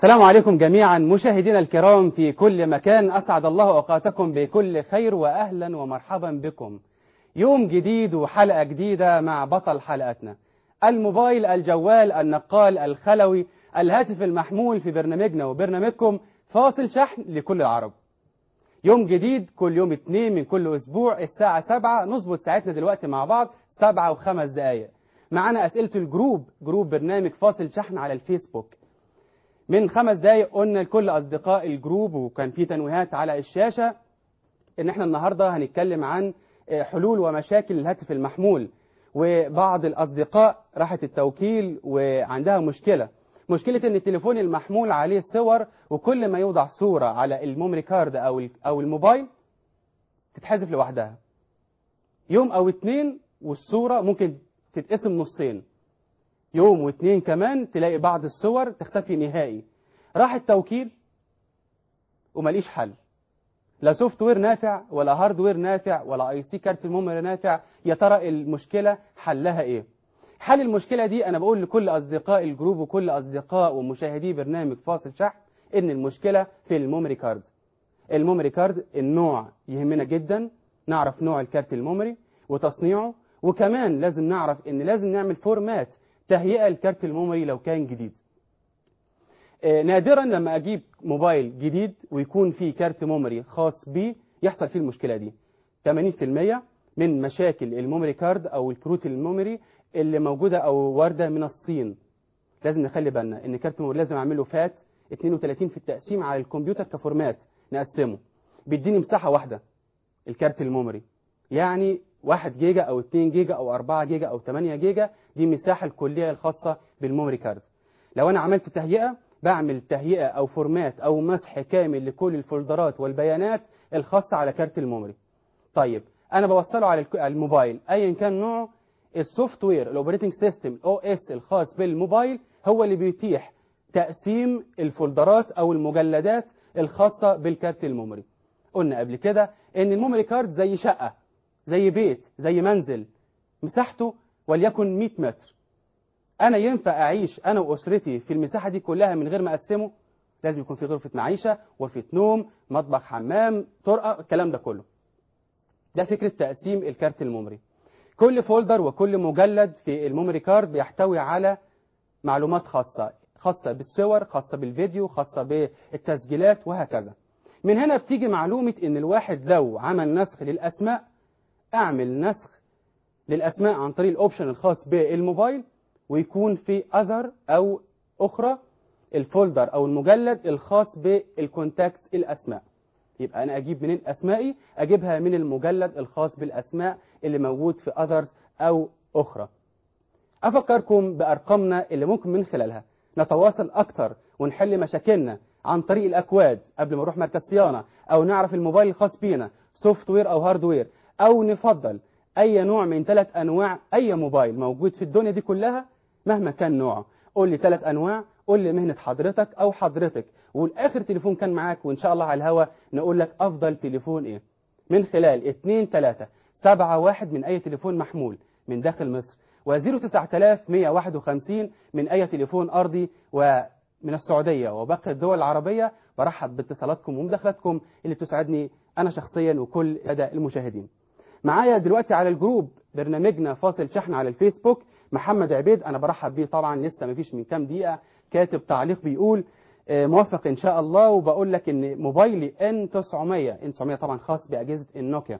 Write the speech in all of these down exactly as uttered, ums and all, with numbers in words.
السلام عليكم جميعا مشاهدينا الكرام في كل مكان، أسعد الله أوقاتكم بكل خير وأهلا ومرحبا بكم. يوم جديد وحلقة جديدة مع بطل حلقتنا، الموبايل، الجوال، النقال، الخلوي، الهاتف المحمول، في برنامجنا وبرنامجكم فاصل شحن لكل العرب. يوم جديد كل يوم اثنين من كل أسبوع الساعة سبعة، نظبط ساعتنا دلوقتي مع بعض سبعة وخمس دقايق. معنا أسئلة الجروب، جروب برنامج فاصل شحن على الفيسبوك. من خمس دقايق قلنا لكل أصدقاء الجروب، وكان في تنويهات على الشاشة، إن احنا النهاردة هنتكلم عن حلول ومشاكل الهاتف المحمول. وبعض الأصدقاء راحت التوكيل وعندها مشكلة مشكلة إن التليفون المحمول عليه صور، وكل ما يوضع صورة على الميموري كارد أو أو الموبايل تتحذف لوحدها. يوم أو اتنين والصورة ممكن تتقسم نصين، يوم واتنين كمان تلاقي بعض الصور تختفي نهائي. راح التوكيل ومليش حل، لا سوفت وير نافع ولا هاردوير نافع ولا اي سي كارت الميموري نافع. يا ترى المشكلة حلها ايه؟ حل المشكلة دي انا بقول لكل اصدقاء الجروب وكل اصدقاء ومشاهدي برنامج فاصل شحن ان المشكلة في الميموري كارد. الميموري كارد النوع يهمنا جدا، نعرف نوع الكارت الميموري وتصنيعه، وكمان لازم نعرف ان لازم نعمل فورمات تهيئة الكارت الميموري لو كان جديد. آه نادرا لما اجيب موبايل جديد ويكون فيه كارت ميموري خاص بيه يحصل فيه المشكلة دي. ثمانين بالمئة من مشاكل الميموري كارد او الكروت الميموري اللي موجودة او واردة من الصين. لازم نخلي بالنا ان كارت الميموري لازم اعمله فات اثنين وثلاثين في التقسيم على الكمبيوتر كفورمات، نقسمه بيديني مساحة واحدة الكارت الميموري، يعني واحد جيجا او اتنين جيجا او اربعة جيجا او تمانية جيجا، دي المساحة الكلية الخاصة بالميموري كارد. لو انا عملت تهيئة بعمل تهيئة او فورمات او مسح كامل لكل الفولدرات والبيانات الخاصة على كارت الميموري. طيب انا بوصله على الموبايل ايا كان نوعه، السوفت وير الاوبريتنج سيستم او اس الخاص بالموبايل هو اللي بيتيح تقسيم الفولدرات او المجلدات الخاصة بالكارت الميموري. قلنا قبل كده ان الميموري كارد زي شقة، زي بيت، زي منزل، مساحته وليكن مئة متر. انا ينفع اعيش انا واسرتي في المساحة دي كلها من غير ما اقسمه؟ لازم يكون في غرفة معيشة، غرفة نوم، مطبخ، حمام، طرقة، الكلام ده كله. ده فكرة تقسيم الكارت الميموري. كل فولدر وكل مجلد في الميموري كارد بيحتوي على معلومات خاصة خاصة بالصور، خاصة بالفيديو، خاصة بالتسجيلات وهكذا. من هنا بتيجي معلومة ان الواحد لو عمل نسخ للاسماء، اعمل نسخ للاسماء عن طريق الاوبشن الخاص بالموبايل، ويكون في اذر او اخرى الفولدر او المجلد الخاص بالكونتاكت الاسماء. يبقى انا اجيب منين اسمائي؟ اجيبها من المجلد الخاص بالاسماء اللي موجود في اذرز او اخرى. افكركم بارقامنا اللي ممكن من خلالها نتواصل اكتر ونحل مشاكلنا عن طريق الاكواد قبل ما نروح مركز صيانه، او نعرف الموبايل الخاص بينا سوفت وير او هاردوير، او نفضل اي نوع من ثلاث انواع اي موبايل موجود في الدنيا دي كلها مهما كان نوعه. قول لي ثلاث انواع، قول لي مهنه حضرتك او حضرتك، والاخر تليفون كان معاك، وان شاء الله على الهوا نقول لك افضل تليفون ايه من خلال اتنين تلاتة سبعة واحد من اي تليفون محمول من داخل مصر، وزيرو تسعة آلاف ومئة وواحد وخمسين من اي تليفون ارضي ومن السعوديه وباقي الدول العربيه. برحب باتصالاتكم ومداخلاتكم اللي بتسعدني انا شخصيا وكل لدى المشاهدين. معايا دلوقتي على الجروب برنامجنا فاصل شحن على الفيسبوك محمد عبيد، انا برحب بيه طبعا، لسه ما فيش من كام دقيقه كاتب تعليق بيقول موفق ان شاء الله، وبقول لك ان موبايلي ان تسعمية ان تسعمية طبعا خاص باجهزه النوكيا،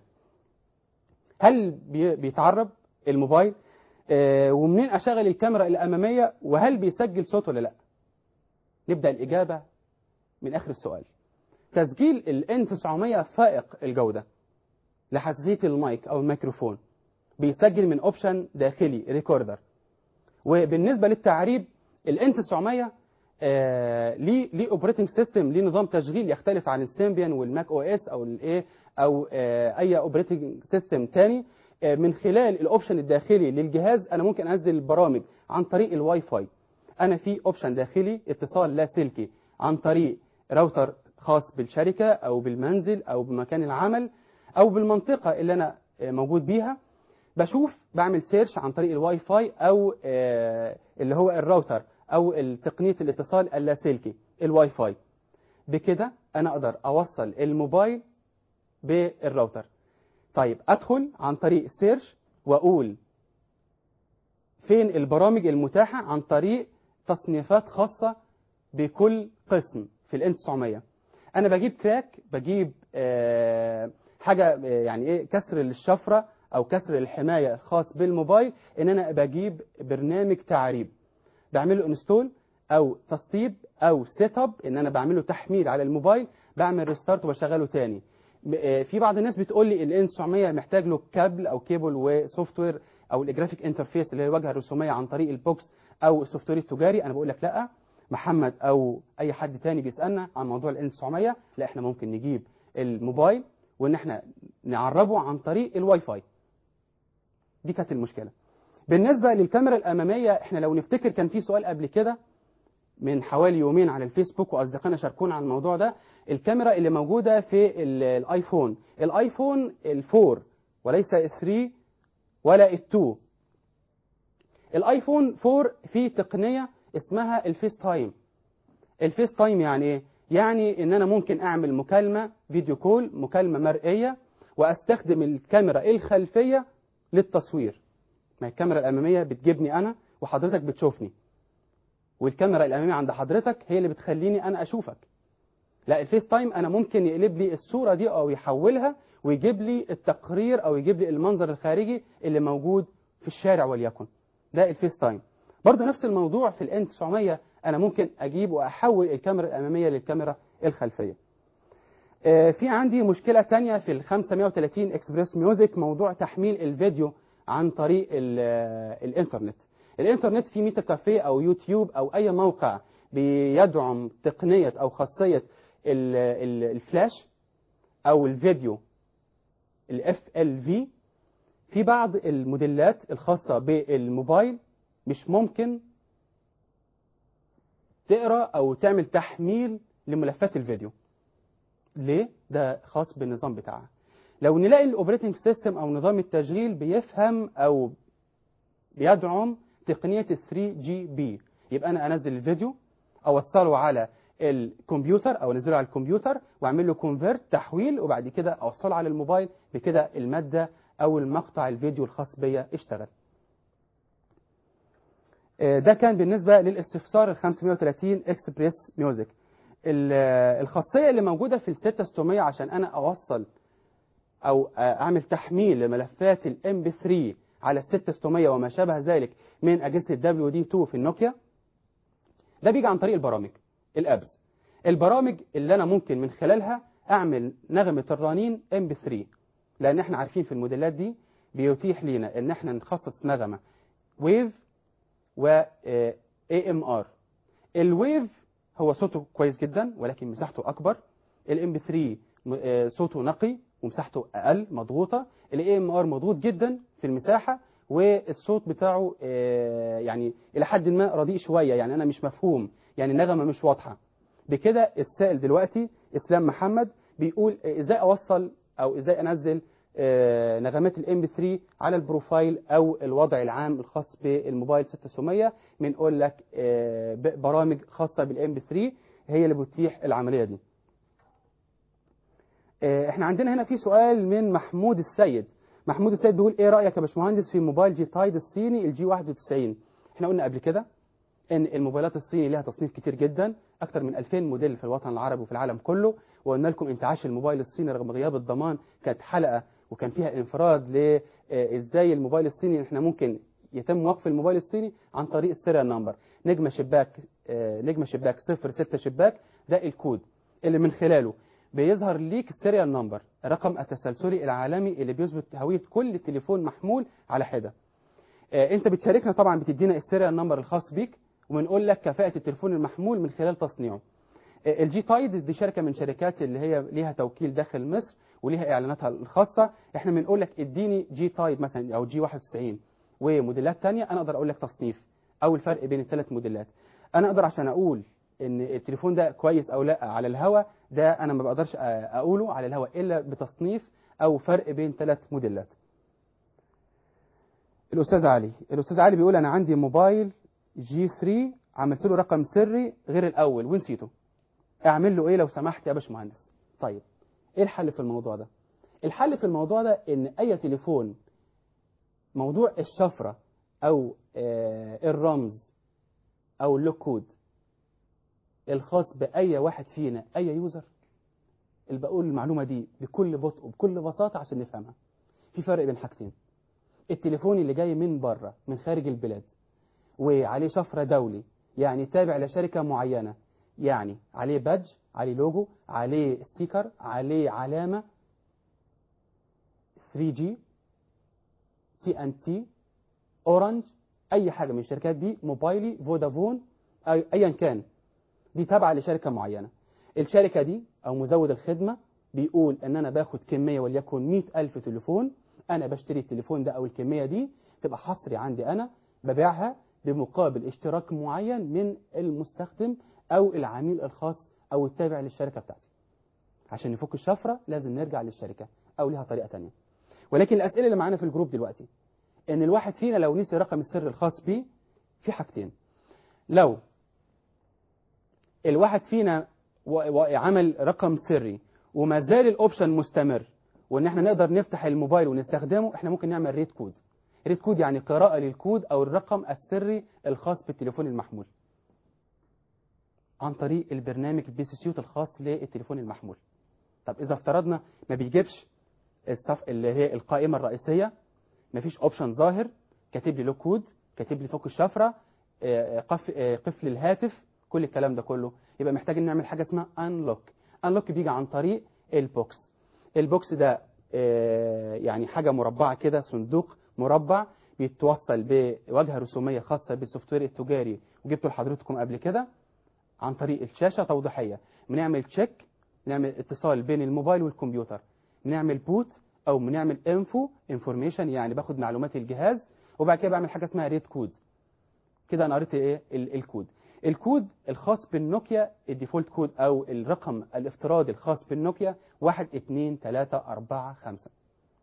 هل بيتعرب الموبايل؟ آه ومنين اشغل الكاميرا الاماميه؟ وهل بيسجل صوت ولا لا؟ نبدا الاجابه من اخر السؤال. تسجيل ال ان تسعمية فائق الجوده لحساسيه المايك او الميكروفون، بيسجل من اوبشن داخلي ريكوردر. وبالنسبه للتعريب ال ان تسعمية آه ليه ليه اوبريتنج سيستم، ليه نظام تشغيل يختلف عن السيمبيان والماك او اس او الايه او آه اي اوبريتنج سيستم تاني. آه من خلال الاوبشن الداخلي للجهاز انا ممكن انزل البرامج عن طريق الواي فاي. انا في اوبشن داخلي اتصال لاسلكي عن طريق راوتر خاص بالشركه او بالمنزل او بمكان العمل او بالمنطقه اللي انا آه موجود بيها. بشوف بعمل سيرش عن طريق الواي فاي او آه اللي هو الراوتر او تقنيه الاتصال اللاسلكي الواي فاي. بكده انا اقدر اوصل الموبايل بالراوتر. طيب ادخل عن طريق سيرش واقول فين البرامج المتاحة عن طريق تصنيفات خاصة بكل قسم في الان تسعمية. انا بجيب كراك، بجيب آه حاجة آه يعني ايه كسر للشفرة او كسر الحماية الخاص بالموبايل، ان انا بجيب برنامج تعريب بعمله انستول او تسطيب او سيت اب، ان انا بعمله تحميل على الموبايل، بعمل ريستارت وبشغله تاني. في بعض الناس بتقول لي الان تسعمية محتاج له كابل او كيبل وسوفت وير او الجرافيك انترفيس اللي هي الواجهه الرسوميه عن طريق البوكس او السوفت وير التجاري. انا بقول لك لا، محمد او اي حد تاني بيسالنا عن موضوع الان تسعمية، لا احنا ممكن نجيب الموبايل وان احنا نعربه عن طريق الواي فاي. دي كانت المشكله. بالنسبه للكاميرا الاماميه، احنا لو نفتكر كان في سؤال قبل كده من حوالي يومين على الفيسبوك واصدقائنا شاركونا عن الموضوع ده، الكاميرا اللي موجوده في الايفون، الايفون الفور وليس الثري ولا التو. الايفون فور فيه تقنيه اسمها الفيس تايم. الفيس تايم يعني ايه؟ يعني ان انا ممكن اعمل مكالمه فيديو كول، مكالمه مرئيه، واستخدم الكاميرا الخلفيه للتصوير. ما الكاميرا الاماميه بتجيبني انا وحضرتك بتشوفني، والكاميرا الاماميه عند حضرتك هي اللي بتخليني انا اشوفك. لا، الفيس تايم انا ممكن يقلب لي الصوره دي او يحولها ويجيب لي التقرير او يجيب لي المنظر الخارجي اللي موجود في الشارع وليكن. ده الفيس تايم. برضه نفس الموضوع في الان تسعمية، انا ممكن اجيب واحول الكاميرا الاماميه للكاميرا الخلفيه. آه في عندي مشكله ثانيه في ال خمسمية وتلاتين اكسبريس ميوزك، موضوع تحميل الفيديو عن طريق الانترنت. الانترنت في ميتا كافيه او يوتيوب او اي موقع بيدعم تقنيه او خاصيه الفلاش او الفيديو الاف ال في. في بعض الموديلات الخاصه بالموبايل مش ممكن تقرا او تعمل تحميل لملفات الفيديو. ليه؟ ده خاص بالنظام بتاعها. لو نلاقي الاوبريتنج سيستم او نظام التشغيل بيفهم او بيدعم تقنيه ال ثري جي بي، يبقى انا انزل الفيديو اوصله على الكمبيوتر او انزله على الكمبيوتر واعمل له كونفيرت تحويل، وبعد كده اوصله على الموبايل. بكده الماده او المقطع الفيديو الخاص بيا اشتغل. ده كان بالنسبه للاستفسار ال خمسمية وتلاتين اكسبريس ميوزك. الخاصيه اللي موجوده في ال ستة ستمية عشان انا اوصل او اعمل تحميل لملفات الام بي ثري على ال ستة ستمية وما شابه ذلك من اجهزه الدبليو دي تو في النوكيا، ده بيجي عن طريق البرامج الابز. البرامج اللي انا ممكن من خلالها اعمل نغمه الرنين ام بي ثري، لان احنا عارفين في الموديلات دي بيتيح لينا ان احنا نخصص نغمه ويف و اي ام ار. الويف هو صوته كويس جدا ولكن مساحته اكبر. الام بي ثري صوته نقي ومساحته اقل مضغوطه. الاي ام ار مضغوط جدا في المساحه والصوت بتاعه يعني الى حد ما رديء شويه، يعني انا مش مفهوم، يعني النغمه مش واضحه. بكده السائل دلوقتي اسلام محمد بيقول ازاي اوصل او ازاي انزل نغمات الام بي ثري على البروفايل او الوضع العام الخاص بالموبايل ستة ستمية. بنقول لك برامج خاصه بالام بي ثري هي اللي بتتيح العمليه دي. احنا عندنا هنا في سؤال من محمود السيد. محمود السيد بيقول ايه رايك يا باشمهندس في موبايل جي تايد الصيني الجي واحد وتسعين؟ احنا قلنا قبل كده ان الموبايلات الصيني لها تصنيف كتير جدا، اكثر من ألفين موديل في الوطن العربي وفي العالم كله. وقلنا لكم انتعاش الموبايل الصيني رغم غياب الضمان كانت حلقه وكان فيها انفراد لازاي الموبايل الصيني احنا ممكن يتم وقف الموبايل الصيني عن طريق السيريال نمبر نجمه شباك نجمه شباك صفر ستة شباك. ده الكود اللي من خلاله بيظهر ليك السيريال نمبر، الرقم التسلسلي العالمي اللي بيثبت هويه كل تليفون محمول على حده. انت بتشاركنا طبعا، بتدينا السيريال نمبر الخاص بيك وبنقول لك كفاءه التليفون المحمول من خلال تصنيعه. الجي تايد دي شركه من شركات اللي هي ليها توكيل داخل مصر وليها اعلاناتها الخاصه. احنا بنقول لك اديني جي تايد مثلا او جي واحد وتسعين وموديلات ثانيه، انا اقدر اقول لك تصنيف او الفرق بين الثلاث موديلات. انا اقدر عشان اقول ان التليفون ده كويس او لا على الهوا، ده انا ما بقدرش اقوله على الهوا الا بتصنيف او فرق بين ثلاث موديلات. الاستاذ علي الاستاذ علي بيقول انا عندي موبايل جي ثري عملت له رقم سري غير الاول ونسيته. اعمل له ايه لو سمحت يا باشمهندس؟ طيب ايه الحل في الموضوع ده؟ الحل في الموضوع ده ان اي تليفون موضوع الشفرة او آه الرمز او اللوك كود الخاص باي واحد فينا اي يوزر، اللي بقول المعلومة دي بكل بطء وبكل بساطة عشان نفهمها. في فرق بين حاجتين: التليفون اللي جاي من بره من خارج البلاد وعليه شفرة دولي، يعني تابع لشركة معينة، يعني عليه بادج، عليه لوجو، عليه ستيكر، عليه علامة ثري جي، تي ان تي، اورنج، اي حاجة من الشركات دي، موبايلي، فودافون، ايا كان، دي تابعة لشركة معينة. الشركة دي او مزود الخدمة بيقول ان انا باخد كمية وليكن مئة الف تليفون، انا بشتري التليفون ده او الكمية دي تبقى حصري عندي، انا ببيعها بمقابل اشتراك معين من المستخدم او العميل الخاص او التابع للشركة بتاعتي. عشان نفك الشفرة لازم نرجع للشركة او لها طريقة تانية. ولكن الاسئلة اللي معانا في الجروب دلوقتي ان الواحد فينا لو نسي رقم السر الخاص بيه، في حاجتين: لو الواحد فينا عمل رقم سري وما زال الاوبشن مستمر وان احنا نقدر نفتح الموبايل ونستخدمه، احنا ممكن نعمل ريد كود. ريد كود يعني قراءة للكود او الرقم السري الخاص بالتليفون المحمول عن طريق البرنامج البيسيسيوت الخاص للتليفون المحمول. طب اذا افترضنا ما بيجيبش الصف اللي هي القائمة الرئيسية، ما فيش اوبشن ظاهر، كاتب لي لوك كود، كاتب لي فك الشفرة، قفل الهاتف، كل الكلام ده كله، يبقى محتاجين نعمل حاجة اسمها انلوك. انلوك بيجي عن طريق البوكس. البوكس ده يعني حاجة مربعة كده، صندوق مربع بيتوصل بواجهة رسومية خاصة بالسوفت وير التجاري، وجبته لحضرتكم قبل كده عن طريق الشاشة توضيحية. بنعمل تشيك، نعمل اتصال بين الموبايل والكمبيوتر، بنعمل بوت او بنعمل انفو انفورميشن، يعني باخد معلومات الجهاز، وبعد كده بعمل حاجة اسمها ريد كود. كده انا قريت ايه الكود. الكود الخاص بالنوكيا الديفولت كود او الرقم الافتراضي الخاص بالنوكيا واحد اتنين تلاتة اربعة خمسة.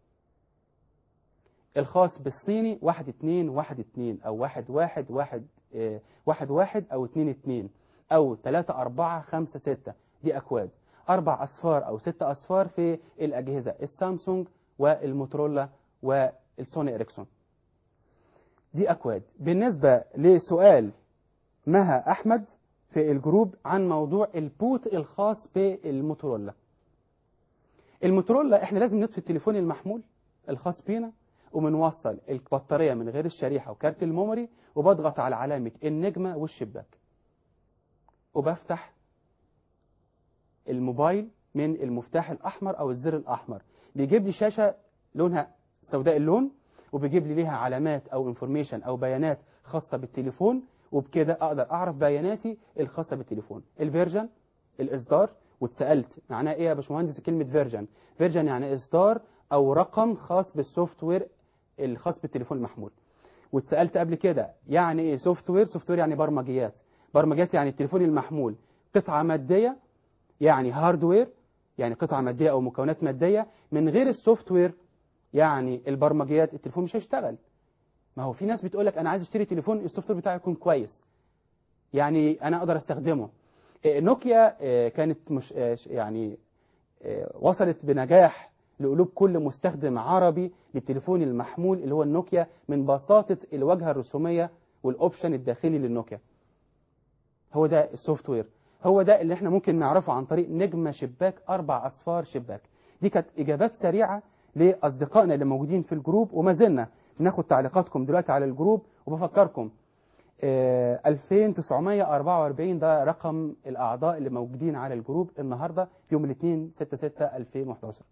الخاص بالصيني واحد اتنين واحد اتنين او واحد واحد واحد اه واحد واحد او اتنين اتنين او تلاتة اربعة خمسة ستة. دي اكواد اربع اصفار او ست اصفار في الاجهزة السامسونج والموتورولا والسوني اريكسون. دي اكواد. بالنسبة لسؤال مها احمد في الجروب عن موضوع البوت الخاص بالموتورولا، الموتورولا احنا لازم نطفي التليفون المحمول الخاص بينا وبنوصل البطارية من غير الشريحة وكارت الميموري، وبضغط على علامة النجمة والشباك وبفتح الموبايل من المفتاح الأحمر أو الزر الأحمر. بيجيب لي شاشة لونها سوداء اللون، وبيجيب لي ليها علامات أو انفورميشن أو بيانات خاصة بالتليفون، وبكده أقدر أعرف بياناتي الخاصة بالتليفون، الفيرجن، الإصدار. واتسألت معناه إيه يا باشمهندس كلمة فيرجن؟ فيرجن يعني إصدار أو رقم خاص بالسوفت وير الخاص بالتليفون المحمول. واتسألت قبل كده يعني إيه سوفت وير؟ سوفت وير يعني برمجيات. برمجيات يعني التليفون المحمول قطعة مادية، يعني هاردوير، يعني قطعة مادية أو مكونات مادية. من غير السوفت وير يعني البرمجيات التليفون مش هيشتغل. ما هو في ناس بتقولك أنا عايز اشتري تليفون السوفت وير بتاعي يكون كويس، يعني أنا أقدر استخدمه. نوكيا كانت مش يعني وصلت بنجاح لقلوب كل مستخدم عربي للتليفون المحمول اللي هو النوكيا من بساطة الواجهة الرسومية والأوبشن الداخلي للنوكيا. هو ده السوفت وير، هو ده اللي احنا ممكن نعرفه عن طريق نجمة شباك أربع أصفار شباك. دي كانت إجابات سريعة لأصدقائنا اللي موجودين في الجروب، وما زلنا بناخد تعليقاتكم دلوقتي على الجروب. وبفكركم اه ألفين وتسعمائة وأربعة وأربعين ده رقم الأعضاء اللي موجودين على الجروب النهاردة يوم الاثنين ستة ستة ألفين وأحد عشر.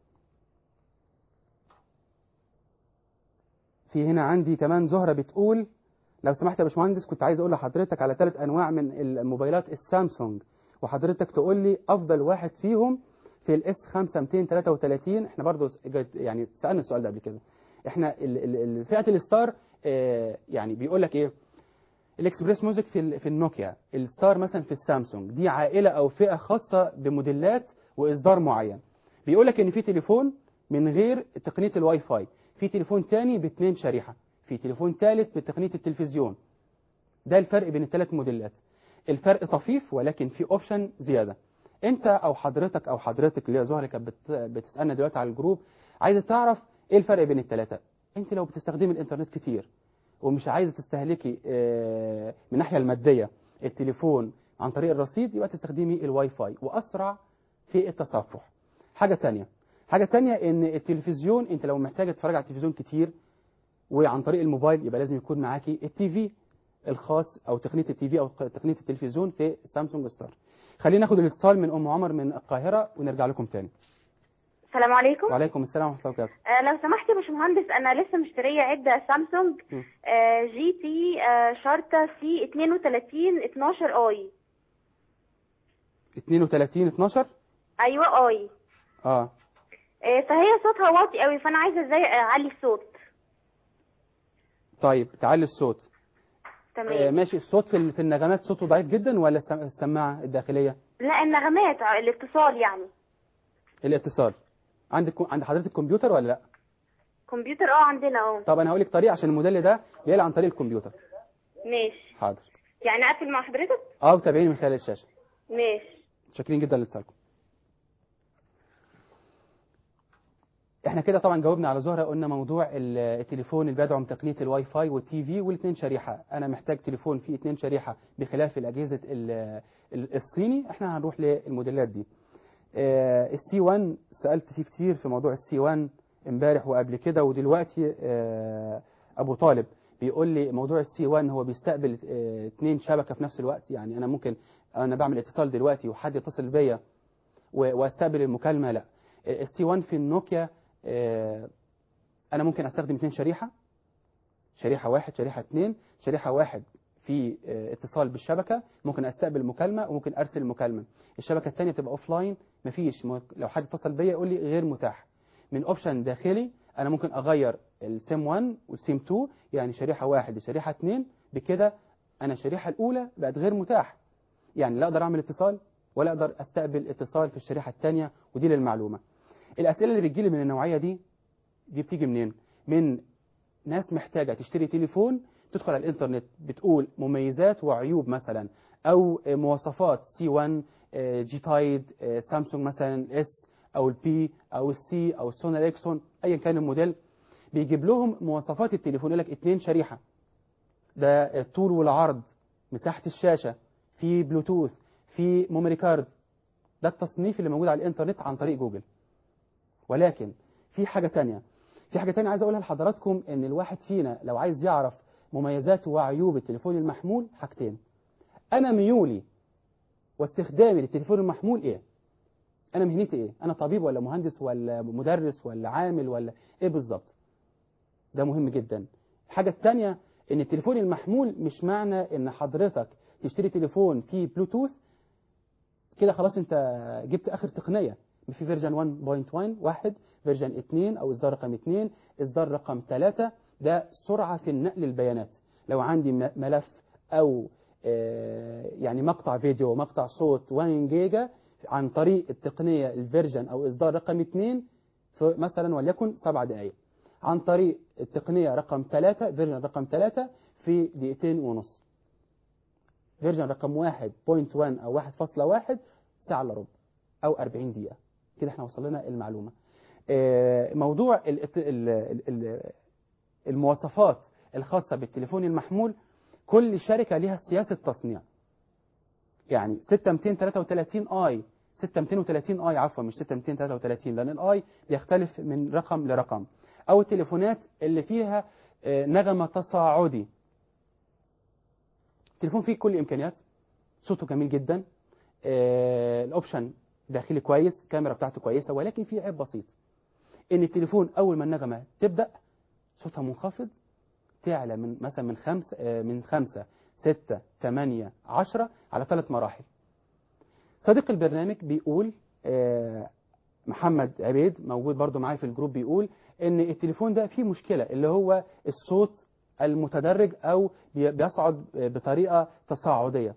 في هنا عندي كمان زهرة بتقول لو سمحت يا باشمهندس كنت عايز اقول لحضرتك على ثلاث انواع من الموبايلات السامسونج، وحضرتك تقول لي افضل واحد فيهم في الاس خمسة مئتين وثلاثة وثلاثين. احنا برضو يعني سالنا السؤال ده قبل كده. احنا فئه الستار اه يعني بيقول لك ايه؟ الاكسبريس ميوزك في في النوكيا، الستار مثلا في السامسونج، دي عائله او فئه خاصه بموديلات واصدار معين. بيقول لك ان في تليفون من غير تقنيه الواي فاي، في تليفون تاني باثنين شريحه، في تليفون ثالث بتقنيه التلفزيون. ده الفرق بين الثلاث موديلات. الفرق طفيف ولكن في اوبشن زياده. انت او حضرتك او حضرتك اللي هي زهره كانت بت- بتسالنا دلوقتي على الجروب، عايزه تعرف ايه الفرق بين الثلاثه. انت لو بتستخدمي الانترنت كتير ومش عايزه تستهلكي آه، من الناحيه الماديه التليفون عن طريق الرصيد، يبقى تستخدمي الواي فاي واسرع في التصفح. حاجه تانية حاجه تانية ان التلفزيون، انت لو محتاجه تتفرج على التلفزيون كتير وعن طريق الموبايل، يبقى لازم يكون معاكي التي في الخاص او تقنيه التي في او تقنيه التلفزيون في سامسونج ستار. خلينا ناخد الاتصال من ام عمر من القاهره ونرجع لكم تاني. السلام عليكم. وعليكم السلام ورحمه الله وبركاته. آه لو سمحت يا باشمهندس، انا لسه مشتريه عده سامسونج م. آه جي تي آه شارتا سي اثنين وثلاثين اتناشر اي. اتنين وتلاتين اتناشر. ايوه اي. اه آه فهي صوتها واطي قوي، فانا عايزه ازاي اعلي الصوت. طيب تعالي الصوت. آه تمام. ماشي. الصوت في ال- في النغمات صوته ضعيف جدا ولا السم- السماعه الداخليه؟ لا النغمات، ع- الاتصال يعني. الاتصال. عندك عند حضرتك كمبيوتر ولا لا؟ كمبيوتر اه عندنا اه. طب انا هقول لك طريقه، عشان الموديل ده بيقلع عن طريق الكمبيوتر. ماشي. حاضر. يعني اقفل مع حضرتك. اه وتابعيني من خلال الشاشه. ماشي. شاكرين جدا لاتصالكم. احنا كده طبعا جاوبنا على زهره، قلنا موضوع ال- التليفون اللي بيدعم تقنيه الواي فاي والتي في والاثنين شريحه. انا محتاج تليفون فيه اثنين شريحه بخلاف الاجهزه ال- ال- الصيني. احنا هنروح للموديلات دي. السي واحد سالت فيه كتير في موضوع السي واحد امبارح وقبل كده، ودلوقتي آه، ابو طالب بيقول لي موضوع السي واحد هو بيستقبل آه، اثنين شبكه في نفس الوقت. يعني انا ممكن انا بعمل اتصال دلوقتي وحد يتصل بيا و- واستقبل المكالمه. لا، السي واحد في النوكيا آه، انا ممكن استخدم اثنين شريحه، شريحه واحد شريحه اثنين. شريحه واحد في آه، اتصال بالشبكه، ممكن استقبل مكالمه وممكن ارسل مكالمه. الشبكه الثانيه تبقى اوف لاين، مفيش م- لو حد اتصل بيا يقول لي غير متاح. من اوبشن داخلي انا ممكن اغير السيم واحد والسيم اتنين، يعني شريحه واحد لشريحه اثنين. بكده انا الشريحه الاولى بقت غير متاح، يعني لا اقدر اعمل اتصال ولا اقدر استقبل اتصال في الشريحه الثانيه. ودي للمعلومه. الاسئله اللي بتجيلي من النوعيه دي دي بتيجي منين؟ من ناس محتاجة تشتري تليفون، تدخل على الانترنت بتقول مميزات وعيوب مثلا، او مواصفات سي واحد، جي تايد، سامسونج مثلا اس او البي او السي او السوني اريكسون، ايا كان الموديل. بيجيب لهم مواصفات التليفون، يقول لك اتنين شريحة، ده الطول والعرض، مساحة الشاشة، في بلوتوث، في ميموري كارد. ده التصنيف اللي موجود على الانترنت عن طريق جوجل. ولكن في حاجة تانية في حاجة تانية عايز أقولها لحضراتكم، إن الواحد فينا لو عايز يعرف مميزات وعيوب التليفون المحمول حاجتين. أنا ميولي واستخدامي للتليفون المحمول إيه؟ أنا مهنتي إيه؟ أنا طبيب ولا مهندس ولا مدرس ولا عامل ولا إيه بالظبط؟ ده مهم جدا. الحاجة التانية إن التليفون المحمول مش معنى إن حضرتك تشتري تليفون فيه بلوتوث كده خلاص أنت جبت آخر تقنية. في فيرجن واحد نقطة واحد، فيرجن اثنين او اصدار رقم اثنين، اصدار رقم ثلاثة. ده سرعة في النقل البيانات. لو عندي م- ملف او آه، يعني مقطع فيديو ومقطع صوت واحد جيجا عن طريق التقنية الفيرجن او اصدار رقم اثنين في مثلا وليكن سبع دقائق، عن طريق التقنية رقم ثلاثة فيرجن رقم ثلاثة في دقيقتين ونص، فيرجن رقم واحد نقطة واحد او واحد فاصلة واحد ساعة الا ربع او أربعين دقيقة. كده احنا وصلنا المعلومة. آه، موضوع ال- ال- ال- ال- المواصفات الخاصة بالتليفون المحمول، كل شركة لها سياسة تصنيع. يعني ستة مئتين وثلاثة وثلاثين اي ستة مئتين وثلاثين اي عفوا مش ستة مئتين وثلاثة وثلاثين، لان الاي بيختلف من رقم لرقم. او التليفونات اللي فيها آه، نغمة تصاعدي. التليفون فيه كل الامكانيات، صوته جميل جدا، آه، الاوبشن داخلي كويس، الكاميرا بتاعته كويسة، ولكن في عيب بسيط، ان التليفون اول ما النغمة تبدأ صوتها منخفض، تعلى من مثلا من خمسة آه، من خمسة ستة ثمانية عشرة على ثلاث مراحل. صديق البرنامج بيقول آه، محمد عبيد موجود برضو معايا في الجروب، بيقول ان التليفون ده فيه مشكلة، اللي هو الصوت المتدرج او بي- بيصعد بطريقة تصاعدية.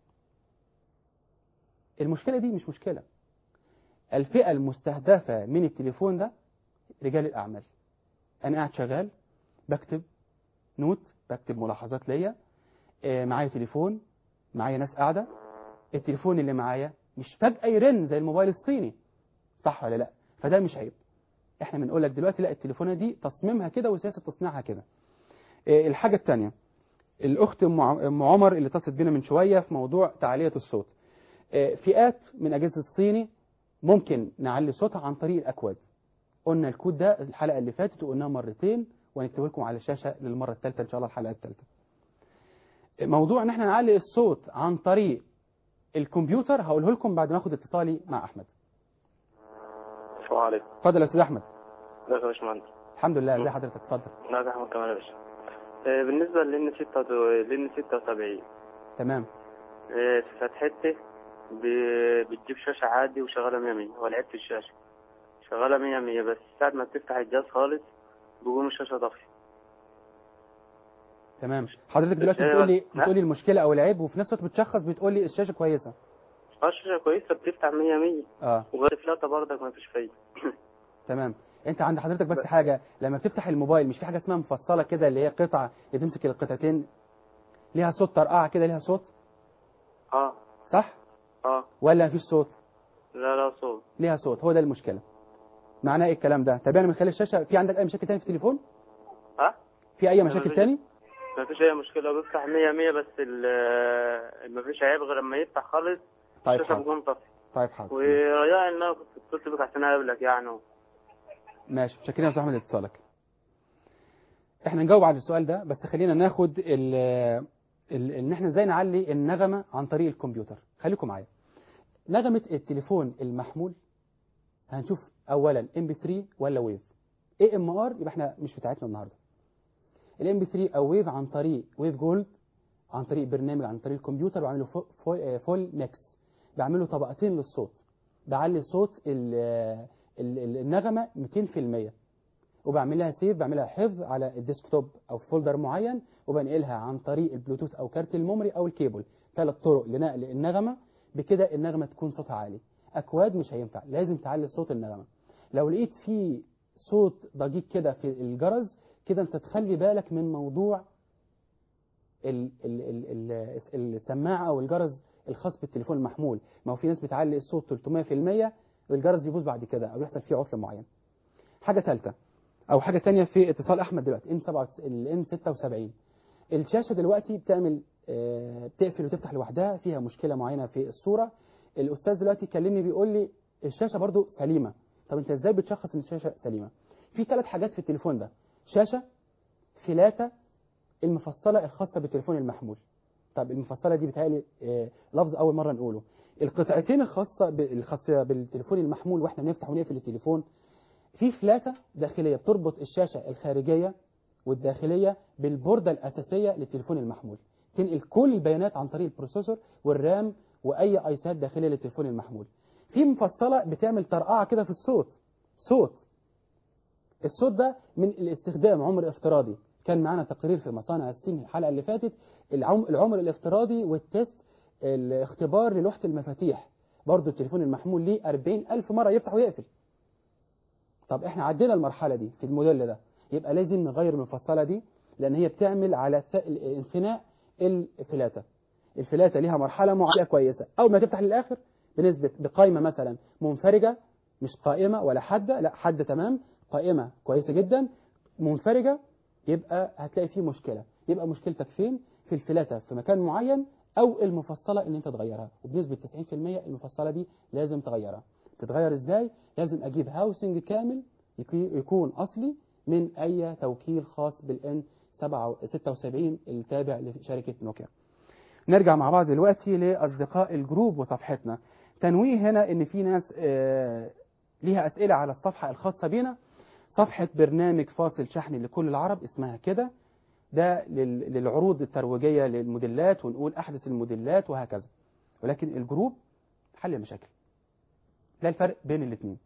المشكلة دي مش مشكلة. الفئة المستهدفة من التليفون ده رجال الأعمال. أنا قاعد شغال بكتب نوت، بكتب ملاحظات ليا، آه، معايا تليفون معايا ناس قاعده، التليفون اللي معايا مش فجاه يرن زي الموبايل الصيني، صح ولا لا؟ فده مش عيب. احنا بنقول لك دلوقتي لا، التليفونه دي تصميمها كده وسياسه تصنيعها كده. إيه الحاجه الثانيه؟ الاخت ام ام عمر اللي اتصلت بينا من شويه في موضوع تعليه الصوت. إيه، فئات من اجهزه الصيني ممكن نعلي صوتها عن طريق الاكواد. قلنا الكود ده الحلقه اللي فاتت وقلناه مرتين، ونكتبه لكم على الشاشه للمره الثالثه ان شاء الله، الحلقه الثالثه. موضوع ان احنا نعلي الصوت عن طريق الكمبيوتر هقوله لكم بعد ما اخد اتصالي مع احمد. السلام عليكم. اتفضل يا استاذ احمد. ازيك يا باشمهندس؟ الحمد لله، ازي حضرتك؟ اتفضل. لا ده احمد كمال يا باشا. آه، بالنسبه لان ستة لان ستة وسبعين، تمام. آه، في فتحته ب- بتجيب شاشه عادي وشغاله مية مية، ولعبت الشاشه شغاله مية مية، بس ساعه ما بتفتح الجهاز خالص بيقوم الشاشه طافيه. تمام. حضرتك بس دلوقتي هي بتقول لي لا، بتقول لي المشكله او العيب، وفي نفس الوقت بتشخص بتقول لي الشاشه كويسه. اه الشاشه كويسه بتفتح مية مية، اه وغير فلاته برضك ما فيش فايده. تمام. انت عند حضرتك بس ب- حاجه، لما بتفتح الموبايل مش في حاجه اسمها مفصله كده، اللي هي قطعه اللي تمسك القطعتين ليها صوت طرقعه كده، ليها صوت، اه صح اه ولا مفيش صوت؟ لا لا صوت. ليها صوت، هو ده المشكله. معناه ايه الكلام ده؟ تابعني من خلال الشاشه. في عندك اي مشاكل تاني في التليفون؟ اه في اي ما مشاكل فيش تاني؟ ما فيش اي مشكله، بيفتح مية مية، بس ال- ما فيش عيب غير لما يفتح خالص طيب الشاشه حاضر. بتقوم طافيه. طيب حاضر. ورجاء ان انا كنت اتصلت بك عشان اقابلك يعني. ماشي، شاكرين يا استاذ احمد اتصالك. احنا نجاوب على السؤال ده، بس خلينا ناخد ال ال- ان احنا ازاي نعلي النغمه عن طريق الكمبيوتر. خليكم معايا. نغمه التليفون المحمول هنشوف اولا ام بي ثري ولا ويف. اي ام ار يبقى احنا مش بتاعتنا النهارده. الام بي ثري او ويف عن طريق ويف جولد، عن طريق برنامج عن طريق الكمبيوتر، بعمله فول, فول, فول ميكس، بعمله طبقتين للصوت، بعلي صوت ال ال ال- النغمه مئتين في المية، وبعمل لها سيف، بعملها حفظ على الديسكتوب او في فولدر معين، وبنقلها عن طريق البلوتوث او كارت الميموري او الكيبل. ثلاث طرق لنقل النغمه، بكده النغمه تكون صوتها عالي. اكواد مش هينفع، لازم تعلي صوت النغمه. لو لقيت في صوت ضجيج كده في الجرس، كده انت تخلي بالك من موضوع ال ال ال ال السماعه او الجرس الخاص بالتليفون المحمول. ما هو في ناس بتعلي الصوت ثلاثمية في المية والجرس يبوظ بعد كده او يحصل فيه عطل معين. حاجه ثالثه او حاجه ثانيه في اتصال احمد دلوقتي، ام سبعة الام ستة وسبعين، الشاشه دلوقتي بتعمل آه، بتقفل وتفتح لوحدها، فيها مشكله معينه في الصوره. الاستاذ دلوقتي كلمني بيقول لي الشاشه برضو سليمه. طب انت ازاي بتشخص ان الشاشه سليمه؟ في ثلاث حاجات في التليفون ده: شاشه، فلاته، المفصله الخاصه بالتليفون المحمول. طب المفصله دي بتهيألي آه، لفظ اول مره نقوله. القطعتين الخاصه ب- الخاصه بالتليفون المحمول واحنا بنفتح ونقفل التليفون، في فلاتة داخلية بتربط الشاشة الخارجية والداخلية بالبوردة الأساسية للتليفون المحمول، تنقل كل البيانات عن طريق البروسيسور والرام وأي أيسات داخلية للتليفون المحمول. في مفصلة بتعمل طرقعة كده في الصوت، صوت الصوت ده من الاستخدام عمر افتراضي. كان معانا تقرير في مصانع الصين الحلقة اللي فاتت، العم- العمر الافتراضي والتست، الاختبار للوحة المفاتيح. برضو التليفون المحمول ليه أربعين ألف مرة يفتح ويقفل. طب احنا عدينا المرحلة دي في الموديل ده، يبقى لازم نغير المفصلة دي، لأن هي بتعمل على ث- انثناء الفلاتة. الفلاتة ليها مرحلة معينة كويسة، أول ما تفتح للآخر بنسبة بقائمة مثلا منفرجة، مش قائمة ولا حادة، لا حادة تمام، قائمة كويسة جدا، منفرجة، يبقى هتلاقي فيه مشكلة. يبقى مشكلتك فين؟ في الفلاتة في مكان معين، أو المفصلة إن أنت تغيرها. وبنسبة تسعين في المية المفصلة دي لازم تغيرها. تتغير إزاي؟ لازم أجيب هاوسنج كامل يكون أصلي من أي توكيل خاص بالإن ستة وسبعين التابع لشركة نوكيا. نرجع مع بعض دلوقتي لأصدقاء الجروب وصفحتنا. تنويه هنا إن في ناس آه ليها أسئلة على الصفحة الخاصة بينا، صفحة برنامج فاصل شحن لكل العرب اسمها كده، ده للعروض الترويجية للموديلات، ونقول أحدث الموديلات وهكذا. ولكن الجروب حل مشاكل. ده الفرق بين الاثنين.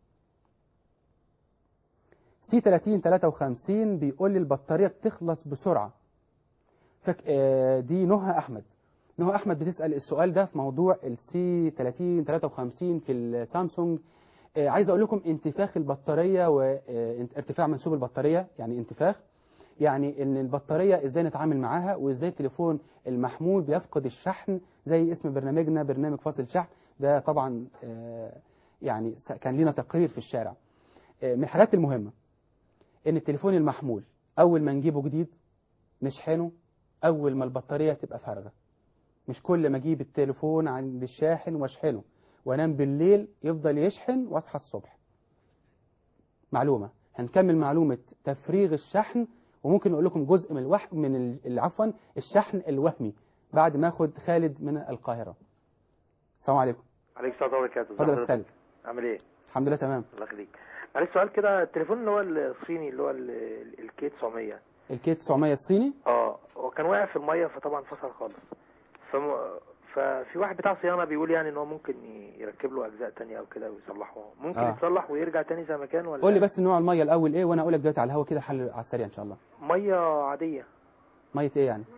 سي ثلاثين ثلاثة وخمسين بيقول لي البطارية بتخلص بسرعة. فك... آه دي نهى أحمد. نهى أحمد بتسأل السؤال ده في موضوع السي ثلاثين ثلاثة وخمسين في السامسونج. آه عايز أقول لكم انتفاخ البطارية وارتفاع منسوب البطارية، يعني انتفاخ يعني ان البطاريه ازاي نتعامل معاها، وازاي التليفون المحمول بيفقد الشحن، زي اسم برنامجنا برنامج فاصل شحن. ده طبعا آه، يعني كان لنا تقرير في الشارع. آه، من الحاجات المهمه ان التليفون المحمول اول ما نجيبه جديد نشحنه اول ما البطاريه تبقى فارغه. مش كل ما اجيب التليفون عند الشاحن واشحنه وانام بالليل يفضل يشحن واصحى الصبح. معلومه هنكمل معلومه تفريغ الشحن، وممكن نقول لكم جزء من الوح من ال- عفوا الشحن الوهمي بعد ما اخد خالد من القاهره. السلام عليكم. عليك السلام عليكم وبركاته. اتفضل يا خالد. عامل ايه؟ الحمد لله تمام. الله يخليك. معلش سؤال كده، التليفون اللي هو الصيني اللي هو الكي تسعمية. الكي تسعمية الصيني؟ اه هو كان واقع في الميه فطبعا فصل خالص. فم... ففي واحد بتاع صيانه بيقول يعني ان هو ممكن يركب له اجزاء تانية او كده ويصلحه، ممكن آه. يتصلح ويرجع تاني زي ما كان ولا؟ قول لي بس نوع الميه الاول ايه، وانا اقول لك دلوقتي على الهوا كده حل على السريع ان شاء الله. ميه عاديه. ميه ايه يعني؟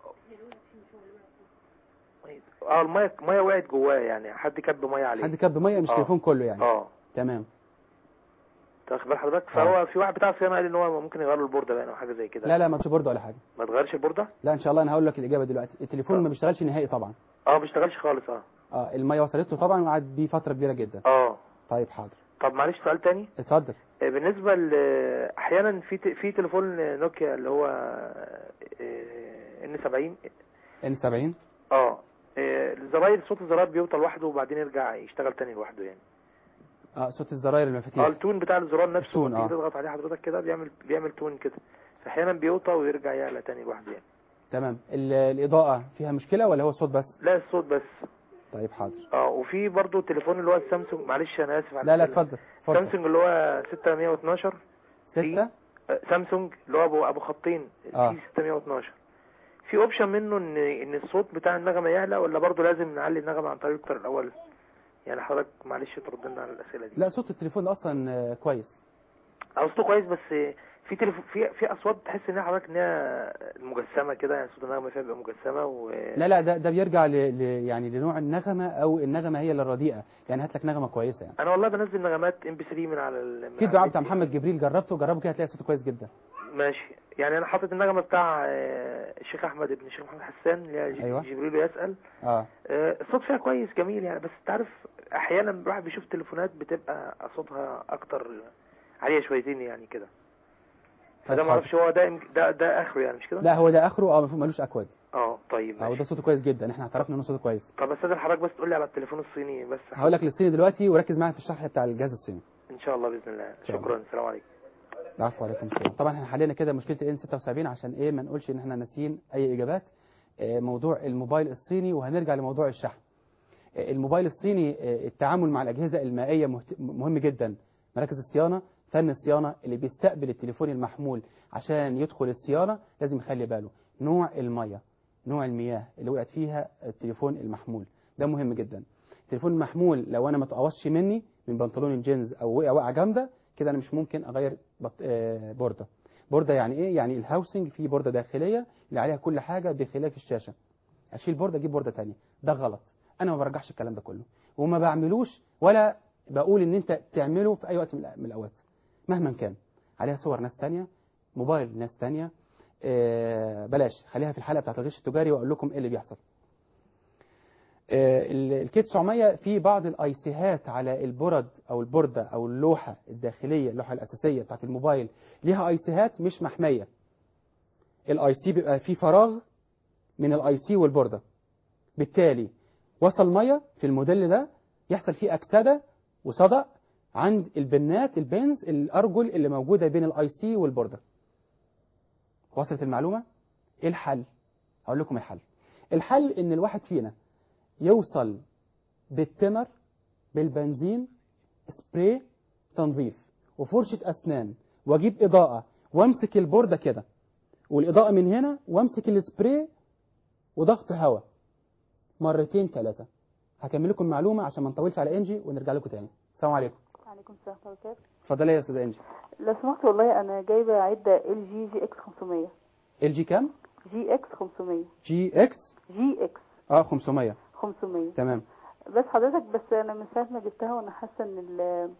اه الميه ميه وقعت جواه يعني، حد كب ميه عليه. حد كب ميه مش آه. تليفون كله يعني. اه تمام. تاخد بال حضرتك. فهو في واحد بتاع صيانه قال ان هو ممكن يغير له البورده بقى او حاجه زي كده. لا لا ما تش بورده ولا حاجه. ما تغيرش البورده؟ لا ان شاء الله انا هقول لك الاجابه دلوقتي. التليفون آه. ما بيشتغلش نهائي طبعا. اه ما بيشتغلش خالص. اه اه الميه وصلت له طبعا وقعد بيه فتره كبيره جدا. اه طيب حاضر. طب معلش سؤال تاني. اتفضل. بالنسبه ل احيانا في ت- في تليفون نوكيا اللي هو ان سبعين. ان سبعين. اه الزراير صوت الزراير بيوطى لوحده وبعدين يرجع يشتغل تاني لوحده يعني. اه صوت الزراير المفاتيح. اه التون بتاع الزرار نفسه التون لما اه تيجي تضغط عليه حضرتك كده بيعمل بيعمل تون كده، فاحيانا بيوطى ويرجع يعلى تاني لوحده يعني. تمام. ال- الاضاءه فيها مشكله ولا هو الصوت بس؟ لا الصوت بس. طيب حاضر. اه وفي برضه التليفون اللي هو السامسونج، معلش انا اسف على لا لا الكلام. اتفضل اتفضل. سامسونج اللي هو ستمية واتناشر. ستة. سامسونج اللي هو ابو ابو خطين آه. سي ستمية واتناشر. في اوبشن منه ان ان الصوت بتاع النغمه يعلى ولا برضه لازم نعلي النغمه عن طريق الكتر الاول؟ يعني حضرتك معلش ترد لنا على الاسئله دي. لا صوت التليفون ده اصلا آه، كويس. صوته كويس بس في تليفون في في اصوات تحس انها حضرتك انها مجسمه كده يعني، صوت النغمه فيها بيبقى مجسمه و... لا لا ده ده بيرجع ل... ل... يعني لنوع النغمه او النغمه هي اللي الرديئه، يعني هات لك نغمه كويسه يعني. انا والله بنزل نغمات ام بي ثلاثة من على ال... في الدعاء بتاع محمد جبريل جربته جربه كده هتلاقي صوته كويس جدا. ماشي يعني انا حاطط النغمه بتاع الشيخ احمد ابن الشيخ محمد حسان اللي هي أيوة. جبريل يسال. اه الصوت فيها كويس جميل يعني، بس انت عارف احيانا الواحد بيشوف تليفونات بتبقى صوتها اكتر عاليه شويتين يعني كده، فده ما اعرفش هو ده ده ده اخره يعني مش كده؟ لا هو ده اخره اه ملوش اكواد. اه طيب اه وده صوته كويس جدا، احنا اعترفنا انه صوته كويس. طب استاذ حضرتك بس تقول لي على التليفون الصيني بس. هقول لك للصيني دلوقتي وركز معايا في الشرح بتاع الجهاز الصيني ان شاء الله باذن الله. شكرا. السلام عليكم. العفو عليكم السلام. طبعا احنا حلينا كده مشكله ال إن ستة وسبعين عشان ايه ما نقولش ان احنا ناسيين اي اجابات. اه موضوع الموبايل الصيني، وهنرجع لموضوع الشحن. اه الموبايل الصيني اه التعامل مع الاجهزه المائيه مهم جدا. مراكز الصيانه فن الصيانه اللي بيستقبل التليفون المحمول عشان يدخل الصيانه لازم يخلي باله نوع الميه نوع المياه اللي وقعت فيها التليفون المحمول، ده مهم جدا. التليفون المحمول لو انا ما اتقوصش مني من بنطلون الجينز او وقع وقعه جامده كده انا مش ممكن اغير بط... آه بورده. بورده يعني ايه؟ يعني الهاوسنج فيه بورده داخليه اللي عليها كل حاجه بخلاف الشاشه. اشيل بورده اجيب بورده ثانيه، ده غلط. انا ما برجحش الكلام ده كله وما بعملوش ولا بقول ان انت تعمله في اي وقت من الاوقات مهما كان. عليها صور ناس ثانيه، موبايل ناس ثانيه. آه بلاش خليها في الحلقه بتاعت الغش التجاري واقول لكم ايه اللي بيحصل. آه الكي تسعمية في بعض الايسيهات على البرد او البورده او اللوحه الداخليه اللوحه الاساسيه بتاعت الموبايل ليها ايسيهات مش محميه. الاي سي بيبقى فيه فراغ من الاي سي والبورده، بالتالي وصل ميه في الموديل ده يحصل فيه اكسده وصدأ عند البنات البنز الارجل اللي موجوده بين الاي سي والبورده. وصلت المعلومه؟ ايه الحل؟ هقول لكم الحل. الحل ان الواحد فينا يوصل بالتنر بالبنزين سبراي تنظيف وفرشه اسنان واجيب اضاءه وامسك البورده كده والاضاءه من هنا وامسك السبراي وضغط هواء مرتين ثلاثه. هكمل لكم معلومه عشان ما نطولش على انجي ونرجع لكم تاني. السلام عليكم. وعليكم السلام ورحمه الله وبركاته. اتفضلي يا استاذ انجي. لو سمحت والله انا جايبه عده ال جي جي اكس خمسمية. ال جي كام؟ جي اكس خمسمية. جي اكس جي اكس اه خمسمية. خمسمية تمام. بس حضرتك بس انا من ساعه ما جبتها وانا حاسه ان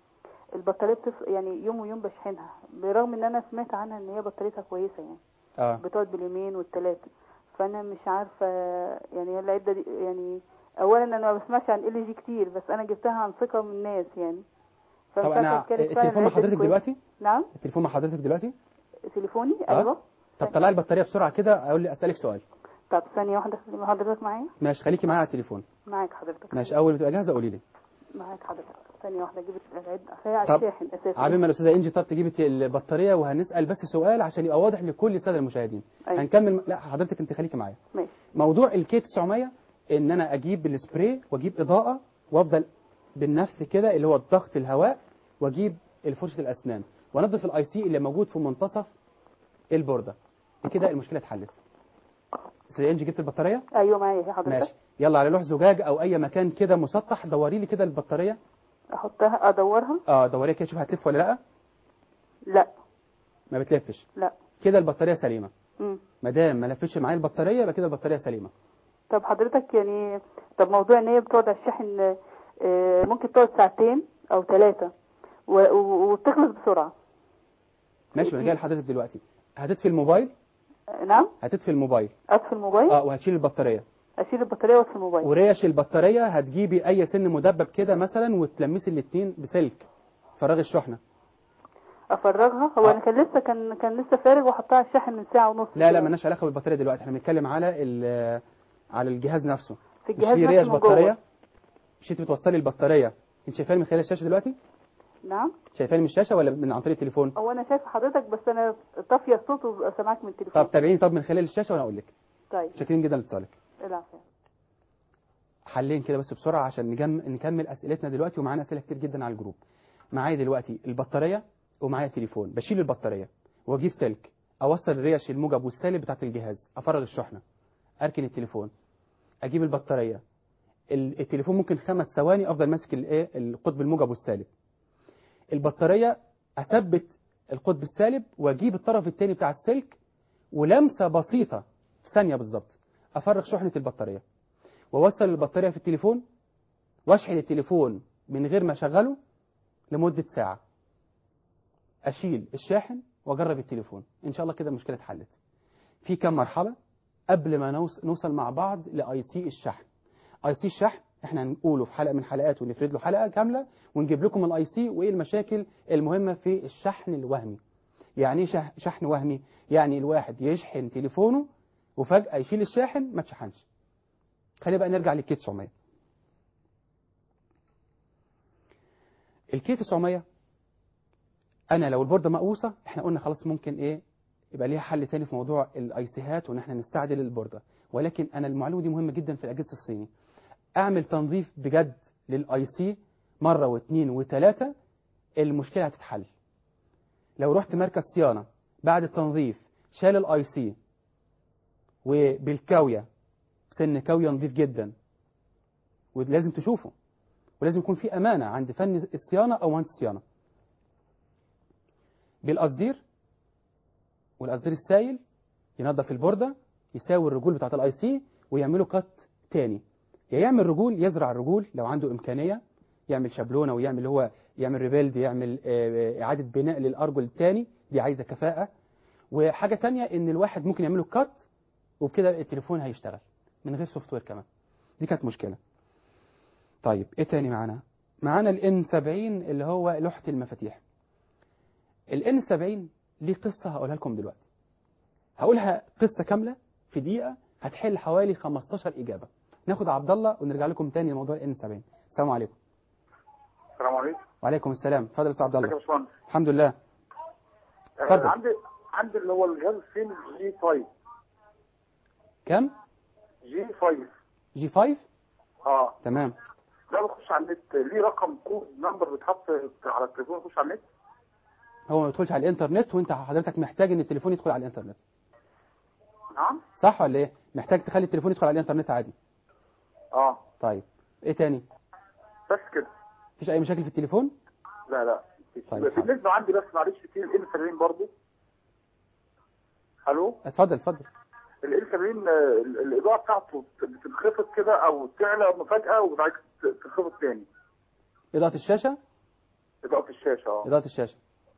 البطاريه بتف... يعني يوم ويوم بشحنها، برغم ان انا سمعت عنها ان هي بطاريتها كويسه يعني اه بتقعد باليومين والثلاثه. فانا مش عارفه يعني العده دي، يعني اولا انا ما بسمعش عن ال جي كتير، بس انا جبتها عن ثقه من الناس يعني. فمش طب عارفه انا كانت فعلا التليفون مع العدة دي حضرتك كويسة. دلوقتي؟ نعم التليفون مع حضرتك دلوقتي؟ تليفوني آه. ايوه. طب طلعي البطاريه بسرعه كده، اقول لي اسالك سؤال. طب ثانيه واحده، خلي حضرتك معايا. ماشي، خليكي معايا على التليفون. معاك حضرتك. ماشي، اول ما تبقى جاهزه قولي لي. معاك حضرتك. ثانيه واحده اجيب العده، هي على طب الشاحن اساسا. عبين ما الاستاذه انجي طب تجيب البطاريه، وهنسال بس سؤال عشان يبقى واضح لكل الساده المشاهدين. أيوة. هنكمل. لا حضرتك انت خليكي معايا. ماشي. موضوع الكي تسعمية ان انا اجيب السبراي واجيب اضاءه وافضل بالنفس كده اللي هو ضغط الهواء، واجيب فرشه الاسنان وانظف الاي سي اللي موجود في منتصف البورده. كده المشكله اتحلت. استاذه انجي جبت البطاريه؟ ايوه معايا يا حضرتك. ماشي، يلا على لوح زجاج او اي مكان كده مسطح دوري لي كده البطاريه. احطها ادورها؟ اه دوريها كده شوف هتلف ولا لا. لا ما بتلفش. لا. كده البطاريه سليمه. امم ما دام ما لفتش معايا البطاريه يبقى كده البطاريه سليمه. طب حضرتك يعني، طب موضوع ان هي بتقعد على الشاحن آه، ممكن تقعد ساعتين او ثلاثه وبتخلص بسرعه. ماشي، ما جاي لحضرتك دلوقتي. هتطفي الموبايل. آه، نعم. هتطفي الموبايل. اطفي الموبايل. اه وهتشيل البطاريه. اشيل البطاريه واطفي الموبايل. وريش البطاريه هتجيبي اي سن مدبب كده مثلا وتلمسي الاثنين بسلك فراغ الشحنه. افرغها؟ هو آه. انا كان لسه كان كان لسه فارغ وحطها على الشاحن من ساعه ونص. لا لا مالناش علاقه بالبطاريه دلوقتي، احنا بنتكلم على على الجهاز نفسه. في الجهاز مش في نفسه ريش من بطاريه جوه. مش انت بتوصلي البطاريه؟ انت شايفاني من خلال الشاشه دلوقتي؟ نعم. شايفاني من الشاشه ولا من عن طريق التليفون؟ هو انا شايفه حضرتك بس انا طافيه الصوت وسامعك من التليفون. طب تابعيني طب من خلال الشاشه وانا اقول لك. طيب شاكرين جدا لاتصالك. العفو. حلين كده بس بسرعه عشان نجم... نكمل اسئلتنا دلوقتي، ومعانا اسئله كتير جدا على الجروب. معايا دلوقتي البطاريه ومعايا تليفون. بشيل البطاريه واجيب سلك اوصل الريش الموجب والسالب بتاعه الجهاز، افرغ الشحنه، اركن التليفون، اجيب البطاريه. التليفون ممكن خمس ثواني افضل ماسك الايه القطب الموجب والسالب. البطاريه اثبت القطب السالب واجيب الطرف الثاني بتاع السلك، ولمسه بسيطه في ثانيه بالظبط افرغ شحنه البطاريه، واوصل البطاريه في التليفون، واشحن التليفون من غير ما اشغله لمده ساعه. اشيل الشاحن واجرب التليفون، ان شاء الله كده المشكله اتحلت. في كم مرحله قبل ما نوصل مع بعض لاي سي الشحن. اي سي الشحن احنا هنقوله في حلقه من حلقات ونفرد له حلقه كامله ونجيب لكم الاي سي وايه المشاكل المهمه في الشحن الوهمي. يعني ايه شحن وهمي؟ يعني الواحد يشحن تليفونه وفجاه يشيل الشاحن ما تشحنش. خلينا بقى نرجع للكي تسعمية. الكي تسعمية انا لو البورده مقوسه احنا قلنا خلاص ممكن ايه يبقى ليها حل تاني في موضوع الاي سيهات وان احنا نستعدل البورده، ولكن انا المعلومه دي مهمه جدا في الاجهزه الصيني. اعمل تنظيف بجد للاي سي مره واثنين وثلاثه المشكله هتتحل. لو رحت مركز صيانه بعد التنظيف شال الاي سي وبالكاويه سن كاويه نظيف جدا، ولازم تشوفه، ولازم يكون في امانه عند فني الصيانه او مهندس الصيانه. بالقصدير والقصدير السائل ينظف البورده، يساوي الرجول بتاعه الاي سي ويعملوا قط تاني. يا يعمل رجول، يزرع رجول لو عنده امكانيه، يعمل شابلونه ويعمل هو يعمل ريبيلد، يعمل اعاده بناء للارجل الثاني، دي عايزه كفاءه. وحاجه ثانيه ان الواحد ممكن يعمله كات وبكده التليفون هيشتغل من غير سوفت وير كمان. دي كانت مشكله. طيب ايه تاني معانا؟ معانا الان سبعين اللي هو لوحه المفاتيح. الان سبعين ليه قصه هقولها لكم دلوقتي. هقولها قصه كامله في دقيقه هتحل حوالي خمستاشر اجابه. ناخد عبد الله ونرجع لكم تاني لموضوع الان سبعين. السلام عليكم. السلام عليكم. وعليكم السلام. اتفضل يا استاذ عبد الله. ازيك يا باشمهندس؟ الحمد لله. اتفضل. آه عندي عندي اللي هو الجهاز الصيني جي خمسة. كم؟ جي خمسة. جي خمسة؟ اه تمام. ده بخش على النت ليه رقم كود نمبر بيتحط على التليفون يخش على النت؟ هو ما يدخلش على الانترنت، وانت حضرتك محتاج ان التليفون يدخل على الانترنت. نعم؟ صح ولا ايه؟ محتاج تخلي التليفون يدخل على الانترنت عادي. اه طيب ايه تاني؟ بس كده. مفيش اي مشاكل في التليفون؟ لا لا. طيب بالنسبه عندي بس معلش في ال سبعين برضه. الو؟ اتفضل اتفضل. ال سبعين الاضاءه بتاعته بتنخفض كده او تعلى فجاه وبعد كده تنخفض تاني. اضاءه الشاشه؟ اضاءة الشاشة اه. اضاءة الشاشة.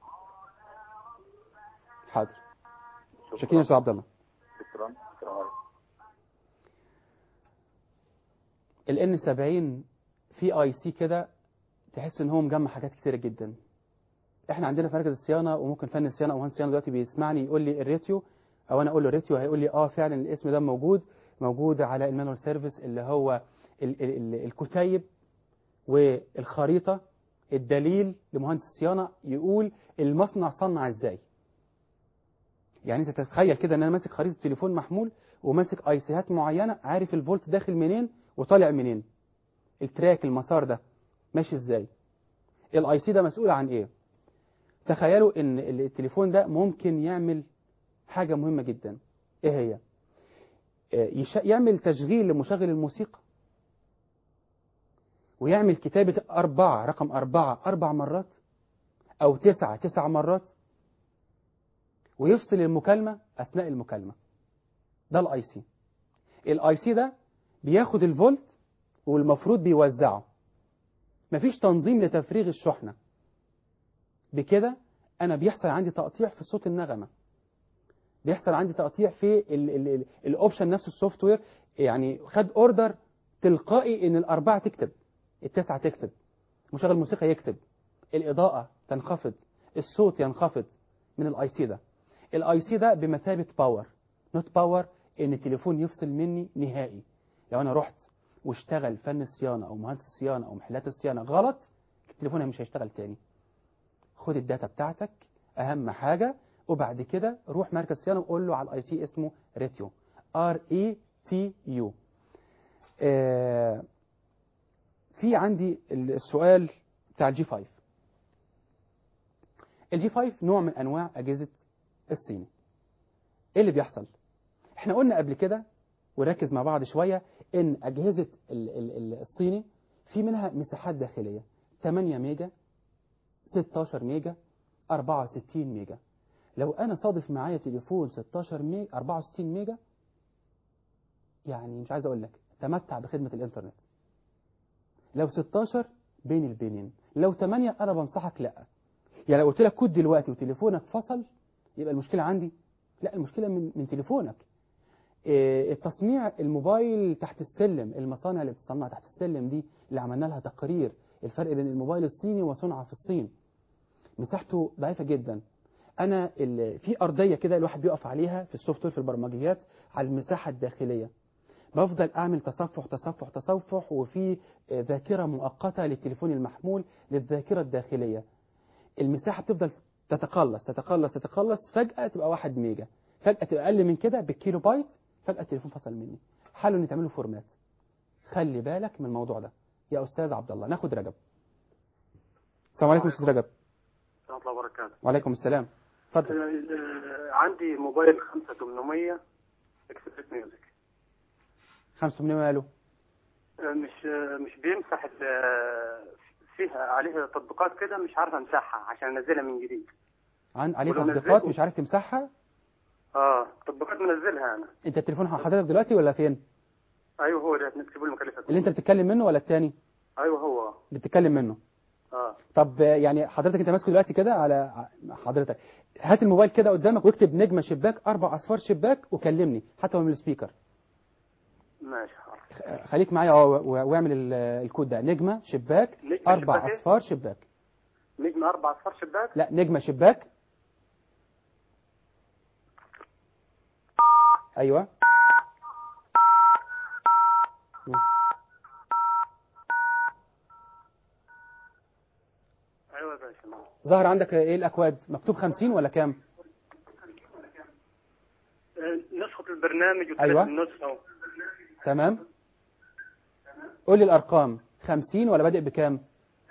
حاضر. شكرا يا استاذ عبد الله. شكرا. السلام عليكم. ال إن سبعين في اي سي كده تحس ان هو مجمع حاجات كتيرة جدا. احنا عندنا في مركز الصيانة، وممكن فن الصيانة او مهندس الصيانة دلوقتي بيسمعني يقول لي الريتيو، او انا اقول له ريتيو هيقول لي اه فعلا الاسم ده موجود موجود على المانوال سيرفيس، اللي هو ال ال ال الكتيب والخريطة، الدليل لمهندس الصيانة يقول المصنع صنع ازاي. يعني انت تتخيل كده ان انا ماسك خريطة تليفون محمول وماسك ايسيهات معينة، عارف الفولت داخل منين وطالع منين، التراك المسار ده ماشي ازاي، الاي سي ده مسؤول عن ايه. تخيلوا ان التليفون ده ممكن يعمل حاجة مهمة جدا. ايه هي؟ يش... يعمل تشغيل لمشغل الموسيقى، ويعمل كتابة أربعة رقم أربعة أربع مرات أو تسعة تسع مرات، ويفصل المكالمة أثناء المكالمة. ده الاي سي. الاي سي ده بياخد الفولت والمفروض بيوزعه، مفيش تنظيم لتفريغ الشحنة. بكده أنا بيحصل عندي تقطيع في صوت النغمة، بيحصل عندي تقطيع في الاوبشن نفسه، السوفت وير يعني خد اوردر تلقائي ان الأربعة تكتب، التسعة تكتب، مشغل الموسيقى يكتب، الإضاءة تنخفض، الصوت ينخفض من الاي سي ده. الاي سي ده بمثابة باور، نوت باور ان التليفون يفصل مني نهائي. لو انا رحت واشتغل فن الصيانة او مهندس الصيانة او محلات الصيانة غلط، التليفون مش هيشتغل تاني. خد الداتا بتاعتك اهم حاجة، وبعد كده روح مركز صيانة وقول له على الاي سي اسمه ريتيو، ار اي تي يو. في عندي السؤال بتاع الجي خمسة. الجي خمسة نوع من انواع اجهزة الصيني. ايه اللي بيحصل؟ احنا قلنا قبل كده وركز مع بعض شوية ان اجهزة الصيني في منها مساحات داخلية ثمانية ميجا، ستاشر ميجا، أربعة وستين ميجا. لو انا صادف معايا تليفون ستاشر ميجا أربعة وستين ميجا، يعني مش عايز اقول لك تمتع بخدمة الانترنت. لو ستاشر بين البينين، لو ثمانية انا بنصحك لا. يعني لو قلت لك كود دلوقتي وتليفونك فصل، يبقى المشكلة عندي؟ لا، المشكلة من من تليفونك. إيه التصنيع الموبايل تحت السلم، المصانع اللي بتصنع تحت السلم دي اللي عملنا لها تقرير الفرق بين الموبايل الصيني وصنعه في الصين، مساحته ضعيفة جدا. انا في ارضيه كده الواحد بيقف عليها في السوفت وير في البرمجيات على المساحه الداخليه، بفضل اعمل تصفح تصفح تصفح، وفي ذاكره مؤقته للتليفون المحمول للذاكره الداخليه. المساحه بتفضل تتقلص تتقلص تتقلص، فجاه تبقى واحد ميجا، فجاه تبقى اقل من كده بالكيلو بايت، فجاه التليفون فصل مني. حاولوا ان تعملوا فورمات. خلي بالك من الموضوع ده يا استاذ عبد الله. ناخد رجب. السلام عليكم استاذ رجب. ورحمة الله وبركاته. وعليكم السلام. اتفضل. عندي موبايل خمسة ثمانمية اكسبريس ميوزك. خمسة ثمانمية ماله؟ مش مش بيمسح فيها عليها تطبيقات كده، مش عارف امسحها عشان انزلها من جديد. عن عليه تطبيقات مش عارف تمسحها؟ اه تطبيقات منزلها انا. انت التليفون حضرتك دلوقتي ولا فين؟ ايوه هو ده نكتبوا المكلفة اللي انت بتتكلم منه ولا التاني؟ ايوه هو اللي بتتكلم منه. اه طب يعني حضرتك انت ماسكه دلوقتي كده على حضرتك، هات الموبايل كده قدامك واكتب نجمة شباك اربع اصفار شباك وكلمني حتى من السبيكر. ماشي. خليك معايا واعمل الكود ده، نجمة شباك نجمة اربع شباك اصفار شباك. نجمة اربع اصفار شباك؟ لا، نجمة شباك. ايوه. ايوه يا باشا. ظهر عندك ايه الاكواد؟ مكتوب خمسين ولا كام؟ نسخة البرنامج وثلاث أيوة. النسخة. تمام. قول لي الارقام، خمسين ولا بادئ بكام؟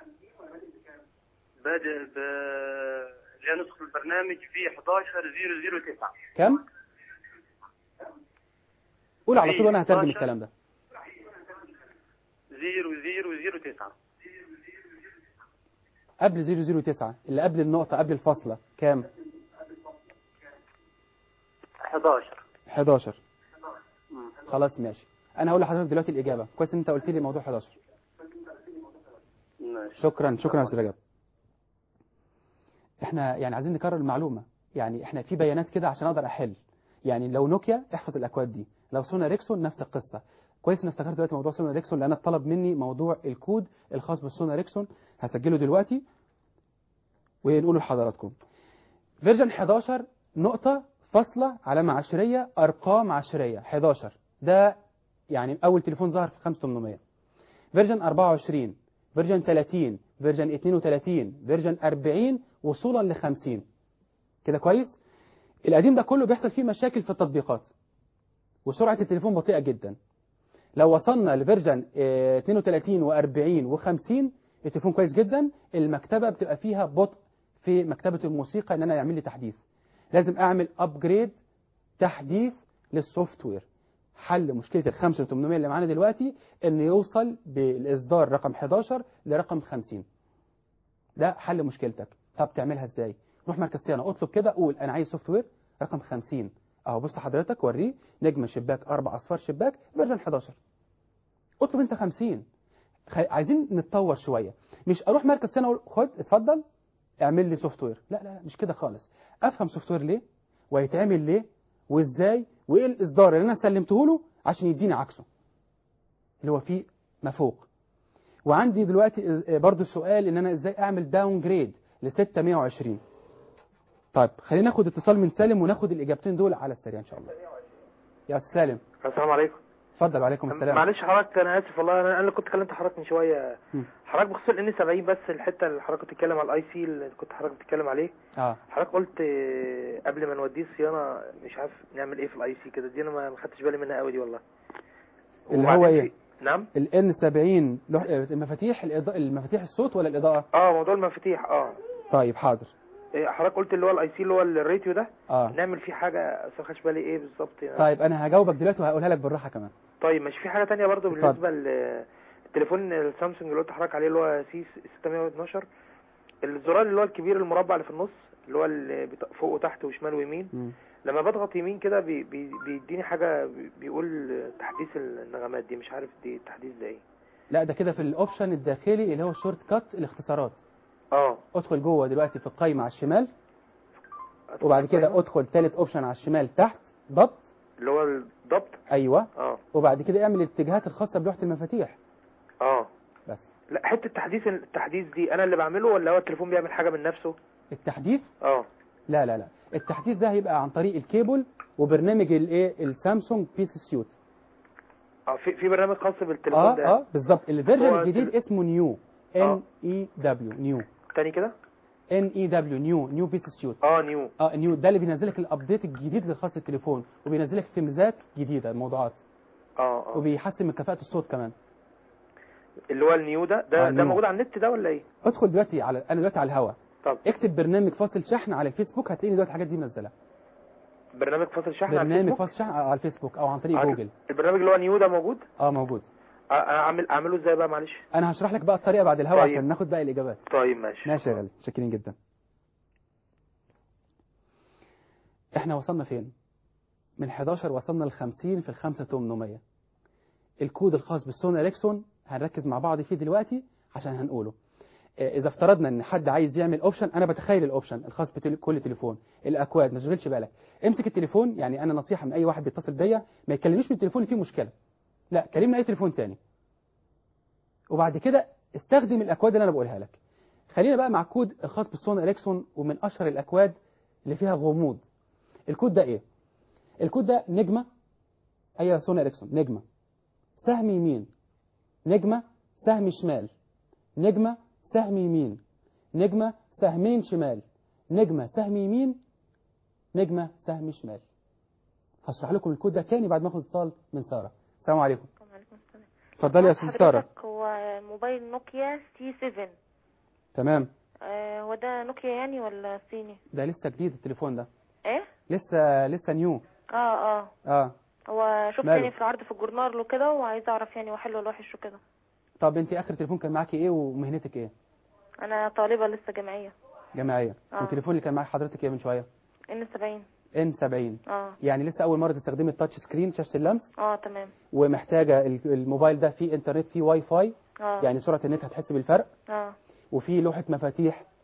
بادئ ب اللي هي نسخة البرنامج في حداشر صفر صفر تسعة. كم؟ قول على طول وانا هترجم الكلام ده. صفر صفر صفر تسعة. قبل صفر صفر تسعة اللي قبل النقطة قبل الفاصلة كام؟ حداشر. حداشر. خلاص ماشي، انا هقول لحضرتك دلوقتي الاجابة. كويس ان انت قلت لي موضوع حداشر. ماشي. شكرا شكرا يا استاذ رجب. احنا يعني عايزين نكرر المعلومه، يعني احنا في بيانات كده عشان اقدر احل. يعني لو نوكيا احفظ الاكواد دي، لو سونا ريكسون نفس القصه. كويس ان افتكرت دلوقتي موضوع سونا ريكسون، لان طلب مني موضوع الكود الخاص بالسونا ريكسون. هسجله دلوقتي ونقوله لحضراتكم. فيرجن حداشر نقطه فاصله علامه عشريه ارقام عشريه حداشر، ده يعني اول تليفون ظهر في خمسة وثمانمائة. فيرجن أربعة وعشرين، فيرجن ثلاثين، فيرجن اثنين وثلاثين، فيرجن أربعين، وصولا ل خمسين. كده كويس. القديم ده كله بيحصل فيه مشاكل في التطبيقات وسرعه التليفون بطيئه جدا. لو وصلنا لفيرجن اثنين وثلاثين و40 و50 التليفون كويس جدا. المكتبه بتبقى فيها بطء في مكتبه الموسيقى ان انا يعمل لي تحديث. لازم اعمل ابجريد، تحديث للسوفت وير. حل مشكله ال خمسة وثمانمائة اللي معانا دلوقتي ان يوصل بالاصدار رقم حداشر لرقم خمسين. ده حل مشكلتك. طب تعملها ازاي؟ روح مركز صيانه، اطلب كده، قول انا عايز سوفت وير رقم خمسين. اهو بص حضرتك، وريه نجمه شباك اربع اصفار شباك فيرجن حداشر. اطلب انت خمسين. خ... عايزين نتطور شويه. مش اروح مركز صيانه اقول خد اتفضل اعمل لي سوفت وير. لا لا لا مش كده خالص. افهم سوفت وير ليه وهيتعمل ليه وازاي وايه الاصدار اللي انا سلمته له عشان يديني عكسه اللي هو فيه ما فوق. وعندي دلوقتي برضو سؤال ان انا ازاي اعمل داون جريد ل ستمائة وعشرين. طيب خلينا ناخد اتصال من سالم وناخد الاجابتين دول على السريع ان شاء الله. يا استاذ سالم. السلام عليكم. اتفضل. وعليكم السلام. معلش حضرتك انا اسف والله، انا اللي كنت كلمت حضرتك من شويه. حضرتك بخصوص الان سبعين بس الحته اللي حضرتك كنت بتتكلم على الاي سي اللي كنت حضرتك بتتكلم عليه. اه حضرتك قلت قبل ما نوديه الصيانه مش عارف نعمل ايه في الاي سي كده، دي انا ما خدتش بالي منها قوي دي والله. اللي هو ايه؟ نعم الان سبعين المفاتيح الإضاءة المفاتيح الصوت ولا الاضاءه؟ اه موضوع المفاتيح. اه طيب حاضر. حضرتك قلت اللي هو الاي سي اللي هو الراديو ده اه نعمل فيه حاجه بس ما خدتش بالي ايه بالظبط يعني. طيب انا هجاوبك دلوقتي وهقولها لك بالراحه كمان. طيب مش في حاجه تانية برضو بالنسبه للتليفون السامسونج اللي قلت حضرتك عليه اللي هو سي ستمائة واثناشر، الزرار اللي هو الكبير المربع اللي في النص اللي هو اللي فوق وتحت وشمال ويمين م. لما بضغط يمين كده بي بي بيديني حاجه بيقول تحديث النغمات دي، مش عارف دي التحديث ده ايه. لا ده كده في الاوبشن الداخلي اللي هو الشورت كات الاختصارات. اه ادخل جوه دلوقتي في القايمه على الشمال وبعد كده ادخل ثالث اوبشن على الشمال تحت ضبط اللي هو الضبط. ايوه اه وبعد كده اعمل الاتجاهات الخاصه بلوحه المفاتيح. اه بس لا حته تحديث التحديث دي انا اللي بعمله ولا هو التليفون بيعمل حاجه من نفسه؟ التحديث اه لا لا لا التحديث ده هيبقى عن طريق الكيبل وبرنامج الايه السامسونج بيس سيوت. اه في في برنامج خاص بالتليفون اه ده. اه بالظبط. الفيرجن الجديد اسمه نيو ان اي دبليو نيو. تاني كده ان اي دبليو نيو نيو بيس سيوت. اه نيو اه نيو ده اللي بينزل لك الابديت الجديد للخاص التليفون وبينزل لك ثيمزات جديده موضوعات. اه اه وبيحسن من كفاءه الصوت كمان. اللي هو النيو ده ده, آه ده موجود على النت ده ولا ايه؟ ادخل دلوقتي على انا دلوقتي على الهوا. طب اكتب برنامج فاصل شحن على الفيسبوك هتلاقي دلوقتي الحاجات دي منزله. برنامج فاصل شحن على برنامج الفيسبوك؟ فاصل شحن على الفيسبوك او عن طريق جوجل. البرنامج اللي هو نيو ده موجود؟ اه موجود. اعمل اعمله ازاي بقى معلش؟ انا هشرح لك بقى الطريقه بعد الهوا طيب. عشان ناخد بقى الاجابات. طيب ماشي ماشي يا غالي شاكرين جدا. احنا وصلنا فين؟ من حداشر وصلنا ل خمسين في ال خمسة وثمانمائة. الكود الخاص بالسونا إريكسون هنركز مع بعض فيه دلوقتي عشان هنقوله. اذا افترضنا ان حد عايز يعمل اوبشن، انا بتخيل الاوبشن الخاص بكل تليفون الاكواد. ما تشغلش بالك، امسك التليفون. يعني انا نصيحه من اي واحد بيتصل بيا ما يكلمنيش من التليفون اللي فيه مشكله، لا كلمني اي تليفون تاني وبعد كده استخدم الاكواد اللي انا بقولها لك. خلينا بقى مع كود الخاص بالسونا إريكسون ومن اشهر الاكواد اللي فيها غموض. الكود ده ايه؟ الكود ده نجمه اي سونا إريكسون نجمه سهم يمين، نجمه سهم شمال، نجمه سهم يمين، نجمة سهمين شمال، نجمة سهم يمين، نجمة سهم شمال. هشرح لكم الكود ده تاني بعد ما اخد اتصال من سارة. السلام عليكم. وعليكم السلام. اتفضلي يا استاذ سارة. هو موبايل نوكيا سي سبعة. تمام. آه هو ده نوكيا يعني ولا صيني؟ ده لسه جديد التليفون ده. ايه؟ لسه لسه نيو. اه اه اه هو شفت يعني في العرض في الجورنال وكده وعايز اعرف يعني هو حلو ولا وحش وكده. طب انت اخر تليفون كان معاكي ايه ومهنتك ايه؟ انا طالبه لسه جامعيه. جامعيه. آه. والتليفون اللي كان معاك حضرتك ايه من شويه؟ ان سبعين. ان سبعين. اه يعني لسه اول مره تستخدمي التاتش سكرين شاشه اللمس؟ اه تمام. ومحتاجه الموبايل ده فيه انترنت فيه واي فاي. اه يعني سرعه النت هتحس بالفرق. اه وفيه لوحه مفاتيح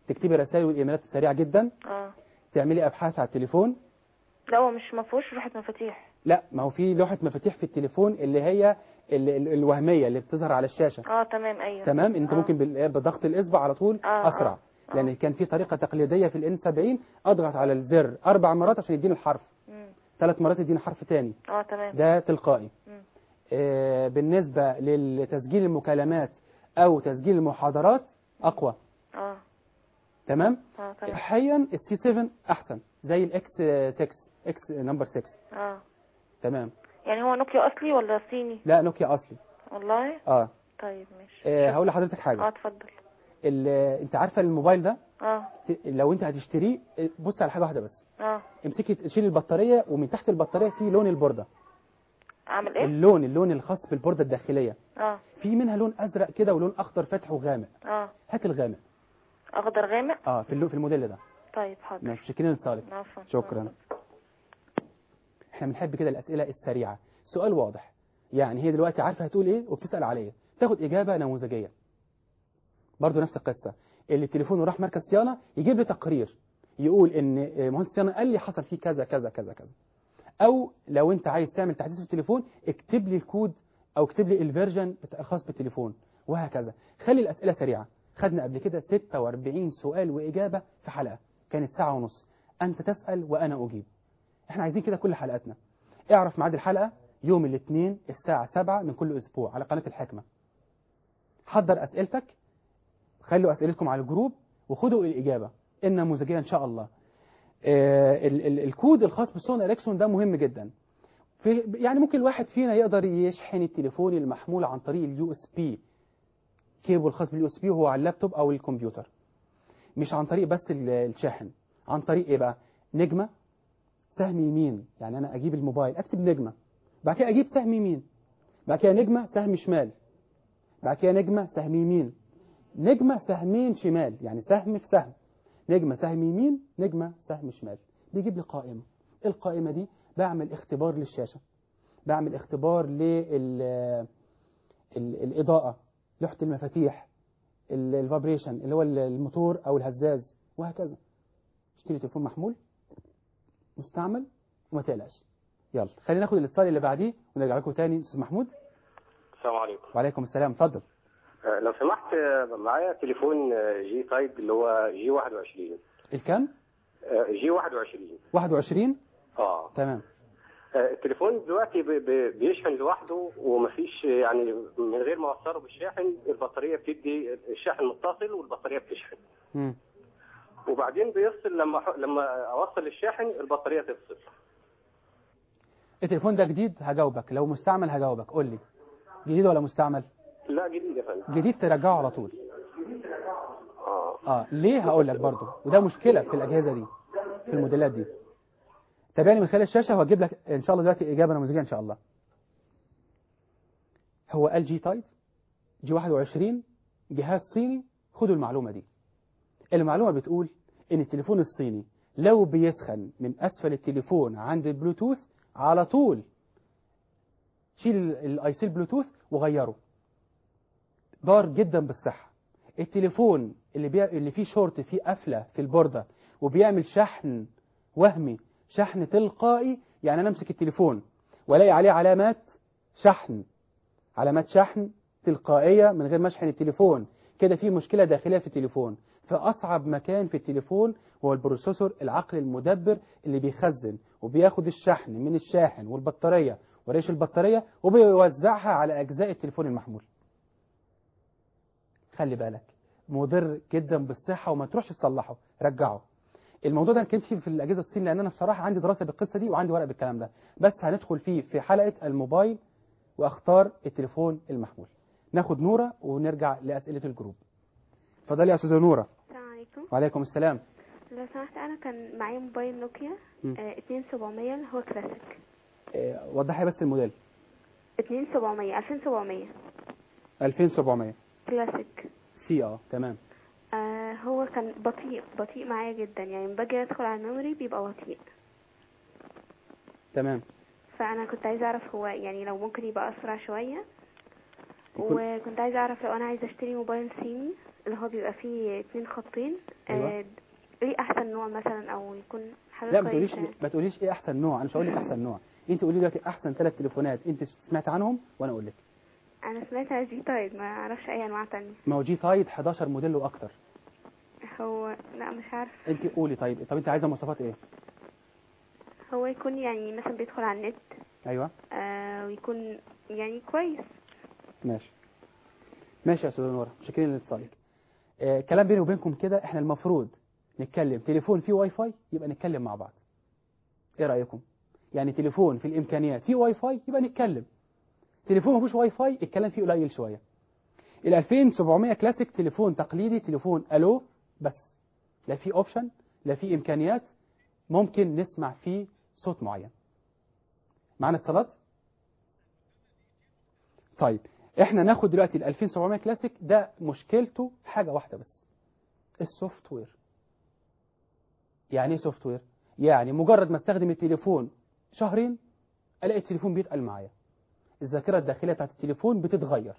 تكتبي رسائل والايميلات سريعه جدا، اه تعملي ابحاث على التليفون. لا هو مش ما فيهوش لوحه مفاتيح. لا ما هو في لوحه مفاتيح في التليفون اللي هي ال- ال- الوهميه اللي بتظهر على الشاشه. اه تمام ايوه تمام. انت آه. ممكن بال- بضغط الاصبع على طول آه اسرع. آه. لان كان في طريقه تقليديه في الان سبعين، اضغط على الزر اربع مرات عشان يديني الحرف، مم. ثلاث مرات يديني حرف تاني. اه تمام. ده تلقائي. مم. آه بالنسبه لتسجيل المكالمات او تسجيل المحاضرات اقوى. اه تمام. اه تمام. حاليا السي سبعة احسن زي الاكس ستة، اكس نمبر ستة. اه تمام. يعني هو نوكيا اصلي ولا صيني؟ لا نوكيا اصلي. والله اه طيب ماشي. آه، هقول لحضرتك حاجه. اه اتفضل. ال- انت عارفه الموبايل ده اه ت- لو انت هتشتريه بص على حاجه واحده بس. اه امسكي شيل البطاريه، ومن تحت البطاريه في لون البورده. اعمل ايه؟ اللون اللون الخاص بالبورده الداخليه. اه في منها لون ازرق كده ولون اخضر فاتح وغامق. اه هات الغامق. اخضر غامق. اه في اللو في الموديل ده. طيب حاضر. ماشي شكرا لصالح. عفوا. شكرا. احنا بنحب كده الاسئله السريعه. سؤال واضح، يعني هي دلوقتي عارفه هتقول ايه وبتسال عليا، تاخد اجابه نموذجيه. برضو نفس القصه، اللي تليفونه راح مركز صيانه يجيب لي تقرير يقول ان مهندس الصيانه قال لي حصل فيه كذا كذا كذا كذا. او لو انت عايز تعمل تحديث في التليفون اكتب لي الكود او اكتب لي الفيرجن الخاص بالتليفون، وهكذا. خلي الاسئله سريعه. خدنا قبل كده ستة وأربعين سؤال واجابه في حلقه كانت ساعه ونص. انت تسال وانا اجيب. احنا عايزين كده كل حلقاتنا. اعرف ميعاد الحلقه يوم الاثنين الساعه سبعة من كل اسبوع على قناه الحكمه. حضر اسئلتك، خلوا اسئلتكم على الجروب وخدوا الاجابه النموذجيه ان شاء الله. آه ال ال الكود الخاص بالسوني اريكسون ده مهم جدا. في يعني ممكن الواحد فينا يقدر يشحن التليفون المحمول عن طريق اليو اس بي، كيبل خاص باليو اس بي، وهو على اللابتوب او الكمبيوتر. مش عن طريق بس الشاحن، عن طريق ايه بقى؟ نجمه سهم يمين، يعني انا اجيب الموبايل اكتب نجمه، بعد كده اجيب سهم يمين، بعد كده نجمه سهم شمال، بعد كده نجمه سهم يمين، نجمه سهمين شمال، يعني سهم في سهم، نجمه سهم يمين، نجمه سهم شمال، بيجيب لي قائمه. القائمه دي بعمل اختبار للشاشه، بعمل اختبار للاضاءه، لوحه المفاتيح، الفابريشن اللي هو الموتور او الهزاز، وهكذا. اشتري تليفون محمول مستعمل وما تقلقش. يلا خلينا ناخد الاتصال اللي بعديه ونرجع لكم تاني. استاذ محمود. السلام عليكم. وعليكم السلام، اتفضل. آه، لو سمحت، آه، معايا تليفون آه، جي تايب اللي هو جي واحد وعشرين. الكام؟ آه، جي واحد وعشرين. واحد وعشرين. اه تمام. آه، التليفون دلوقتي بي- بي- بيشحن لوحده ومفيش، يعني من غير ما اوصله بالشاحن البطاريه بتدي الشاحن متصل والبطاريه بتشحن. امم وبعدين بيفصل لما ح- لما اوصل الشاحن البطاريه تفصل. التليفون ده جديد؟ هجاوبك. لو مستعمل هجاوبك. قول لي جديد ولا مستعمل؟ لا جديد يا فندم. جديد ترجعه على طول. اه اه ليه؟ هقول لك برضه، وده مشكله في الاجهزه دي، في الموديلات دي. تابعني من خلال الشاشه وهجيب لك ان شاء الله دلوقتي اجابه نموذجيه ان شاء الله. هو ال جي تايب جي واحد وعشرين، جهاز صيني. خدوا المعلومه دي. المعلومه بتقول ان التليفون الصيني لو بيسخن من اسفل التليفون عند البلوتوث على طول شيل الاي سي البلوتوث وغيره. ضار جدا بالصحه. التليفون اللي بي... اللي فيه شورت، فيه قفله في البورده وبيعمل شحن وهمي، شحن تلقائي، يعني انا امسك التليفون والاقي عليه علامات شحن، علامات شحن تلقائيه من غير ما اشحن التليفون، كده في مشكله داخليه في التليفون. فاصعب مكان في التليفون هو البروسيسور، العقل المدبر اللي بيخزن وبياخد الشحن من الشاحن والبطاريه وريش البطاريه وبيوزعها على اجزاء التليفون المحمول. خلي بالك، مضر جدا بالصحه وما تروحش تصلحه، رجعه. الموضوع ده ما كانش في الاجهزه الصين، لان انا بصراحه عندي دراسه بالقصه دي وعندي ورق بالكلام ده، بس هندخل فيه في حلقه الموبايل واختار التليفون المحمول. ناخد نوره ونرجع لاسئله الجروب. اتفضلي يا استاذه نوره. السلام عليكم. وعليكم السلام. لو سمحت، انا كان معايا موبايل نوكيا آه اتنين سبعمية اللي هو كلاسيك. اه وضحي بس الموديل. اتنين سبعمية ألفين وسبعمية ألفين وسبعمية كلاسيك. سي اه تمام. آه هو كان بطيء بطيء معايا جدا، يعني لما باجي ادخل على الميموري بيبقى بطيء. تمام. فانا كنت عايزه اعرف هو يعني لو ممكن يبقى اسرع شويه. وكنت عايزة أعرف لو أنا عايزة أشتري موبايل صيني اللي هو بيبقى فيه اتنين خطين، أيوة. آه، ايه أحسن نوع مثلا أو يكون حاجة لا ما تقوليش كويسة؟ ما تقوليش ايه احسن نوع، انا مش هقول لك احسن نوع، انت قولي دلوقتي احسن ثلاث تليفونات انت سمعت عنهم وانا اقول لك. أنا سمعت على جي تايد، ما أعرفش أي أنواع تانية. ما هو جي تايد حداشر موديل واكتر. هو لا مش عارف. انت قولي طيب، طب انت عايزه مواصفات ايه؟ هو يكون يعني مثلا بيدخل على النت، ايوه آه ويكون يعني كويس. ماشي ماشي يا استاذه نوره، شاكرين لاتصالك. آه كلام بيني وبينكم كده، احنا المفروض نتكلم تليفون فيه واي فاي يبقى نتكلم مع بعض. ايه رايكم؟ يعني تليفون في الامكانيات فيه واي فاي يبقى نتكلم، تليفون ما فيهوش واي فاي الكلام فيه قليل شويه. ال ألفين وسبعمية كلاسيك تليفون تقليدي، تليفون الو بس، لا فيه اوبشن لا فيه امكانيات ممكن نسمع فيه صوت معين. معانا اتصالات؟ طيب احنا ناخد دلوقتي ال ألفين وسبعمية كلاسيك ده مشكلته حاجه واحده بس، السوفت وير. يعني ايه سوفت وير؟ يعني مجرد ما استخدم التليفون شهرين الاقي التليفون بيتقل معايا، الذاكره الداخليه بتاعت التليفون بتتغير،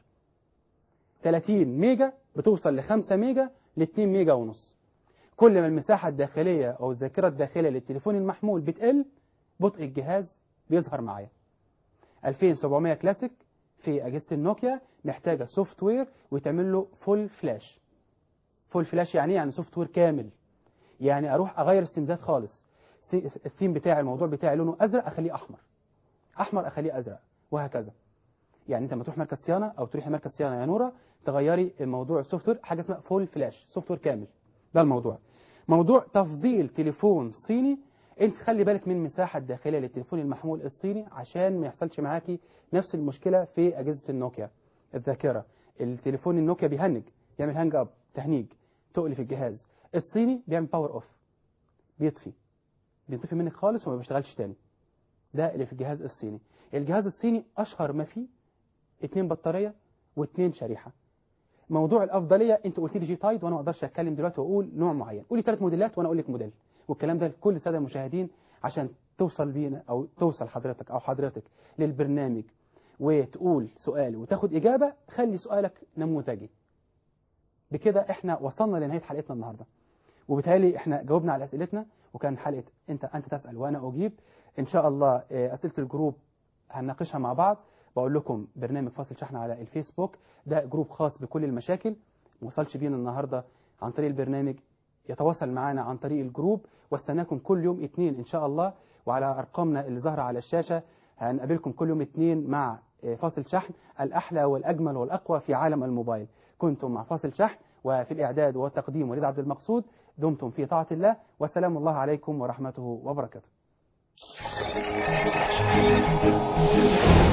ثلاثين ميجا بتوصل ل خمسة ميجا ل اتنين ميجا ونص. كل ما المساحه الداخليه او الذاكره الداخليه للتليفون المحمول بتقل بطء الجهاز بيظهر معايا. ألفين وسبعمية كلاسيك في اجهزه النوكيا محتاجه سوفت وير ويتعمل له فول فلاش. فول فلاش يعني ايه؟ يعني سوفت وير كامل، يعني اروح اغير السمزات خالص، الثيم بتاعي الموضوع بتاعي لونه ازرق اخليه احمر، احمر اخليه ازرق، وهكذا. يعني انت لما تروح مركز صيانه او تروحي مركز صيانه يا نوره تغيري الموضوع السوفت وير، حاجه اسمها فول فلاش، سوفت وير كامل. ده الموضوع. موضوع تفضيل تليفون صيني، انت خلي بالك من المساحه الداخليه للتليفون المحمول الصيني عشان ما يحصلش معاكي نفس المشكله في اجهزه النوكيا. الذاكره، التليفون النوكيا بيهنج، يعمل هانج اب، تهنيج، تقل في الجهاز. الصيني بيعمل باور اوف، بيطفي بينطفي منك خالص وما بيشتغلش تاني. ده اللي في الجهاز الصيني. الجهاز الصيني اشهر ما فيه اتنين بطاريه واتنين شريحه. موضوع الافضليه انت قلت لي جي تايد وانا ما اقدرش اتكلم دلوقتي واقول نوع معين، قولي ثلاث موديلات وانا اقول لك موديل، والكلام ده لكل الساده المشاهدين عشان توصل بينا او توصل حضرتك او حضرتك للبرنامج وتقول سؤال وتاخد اجابه. خلي سؤالك نموذجي. بكده احنا وصلنا لنهايه حلقتنا النهارده، وبالتالي احنا جاوبنا على اسئلتنا، وكان حلقه انت انت تسال وانا اجيب. ان شاء الله اسئله الجروب هنناقشها مع بعض. بقول لكم برنامج فاصل شحن على الفيسبوك، ده جروب خاص بكل المشاكل. ما وصلش بينا النهارده عن طريق البرنامج يتواصل معنا عن طريق الجروب، واستناكم كل يوم اثنين ان شاء الله، وعلى ارقامنا اللي ظاهره على الشاشه. هنقابلكم كل يوم اثنين مع فاصل شحن، الاحلى والاجمل والاقوى في عالم الموبايل. كنتم مع فاصل شحن، وفي الاعداد والتقديم وليد عبد المقصود. دمتم في طاعه الله، والسلام الله عليكم ورحمته وبركاته.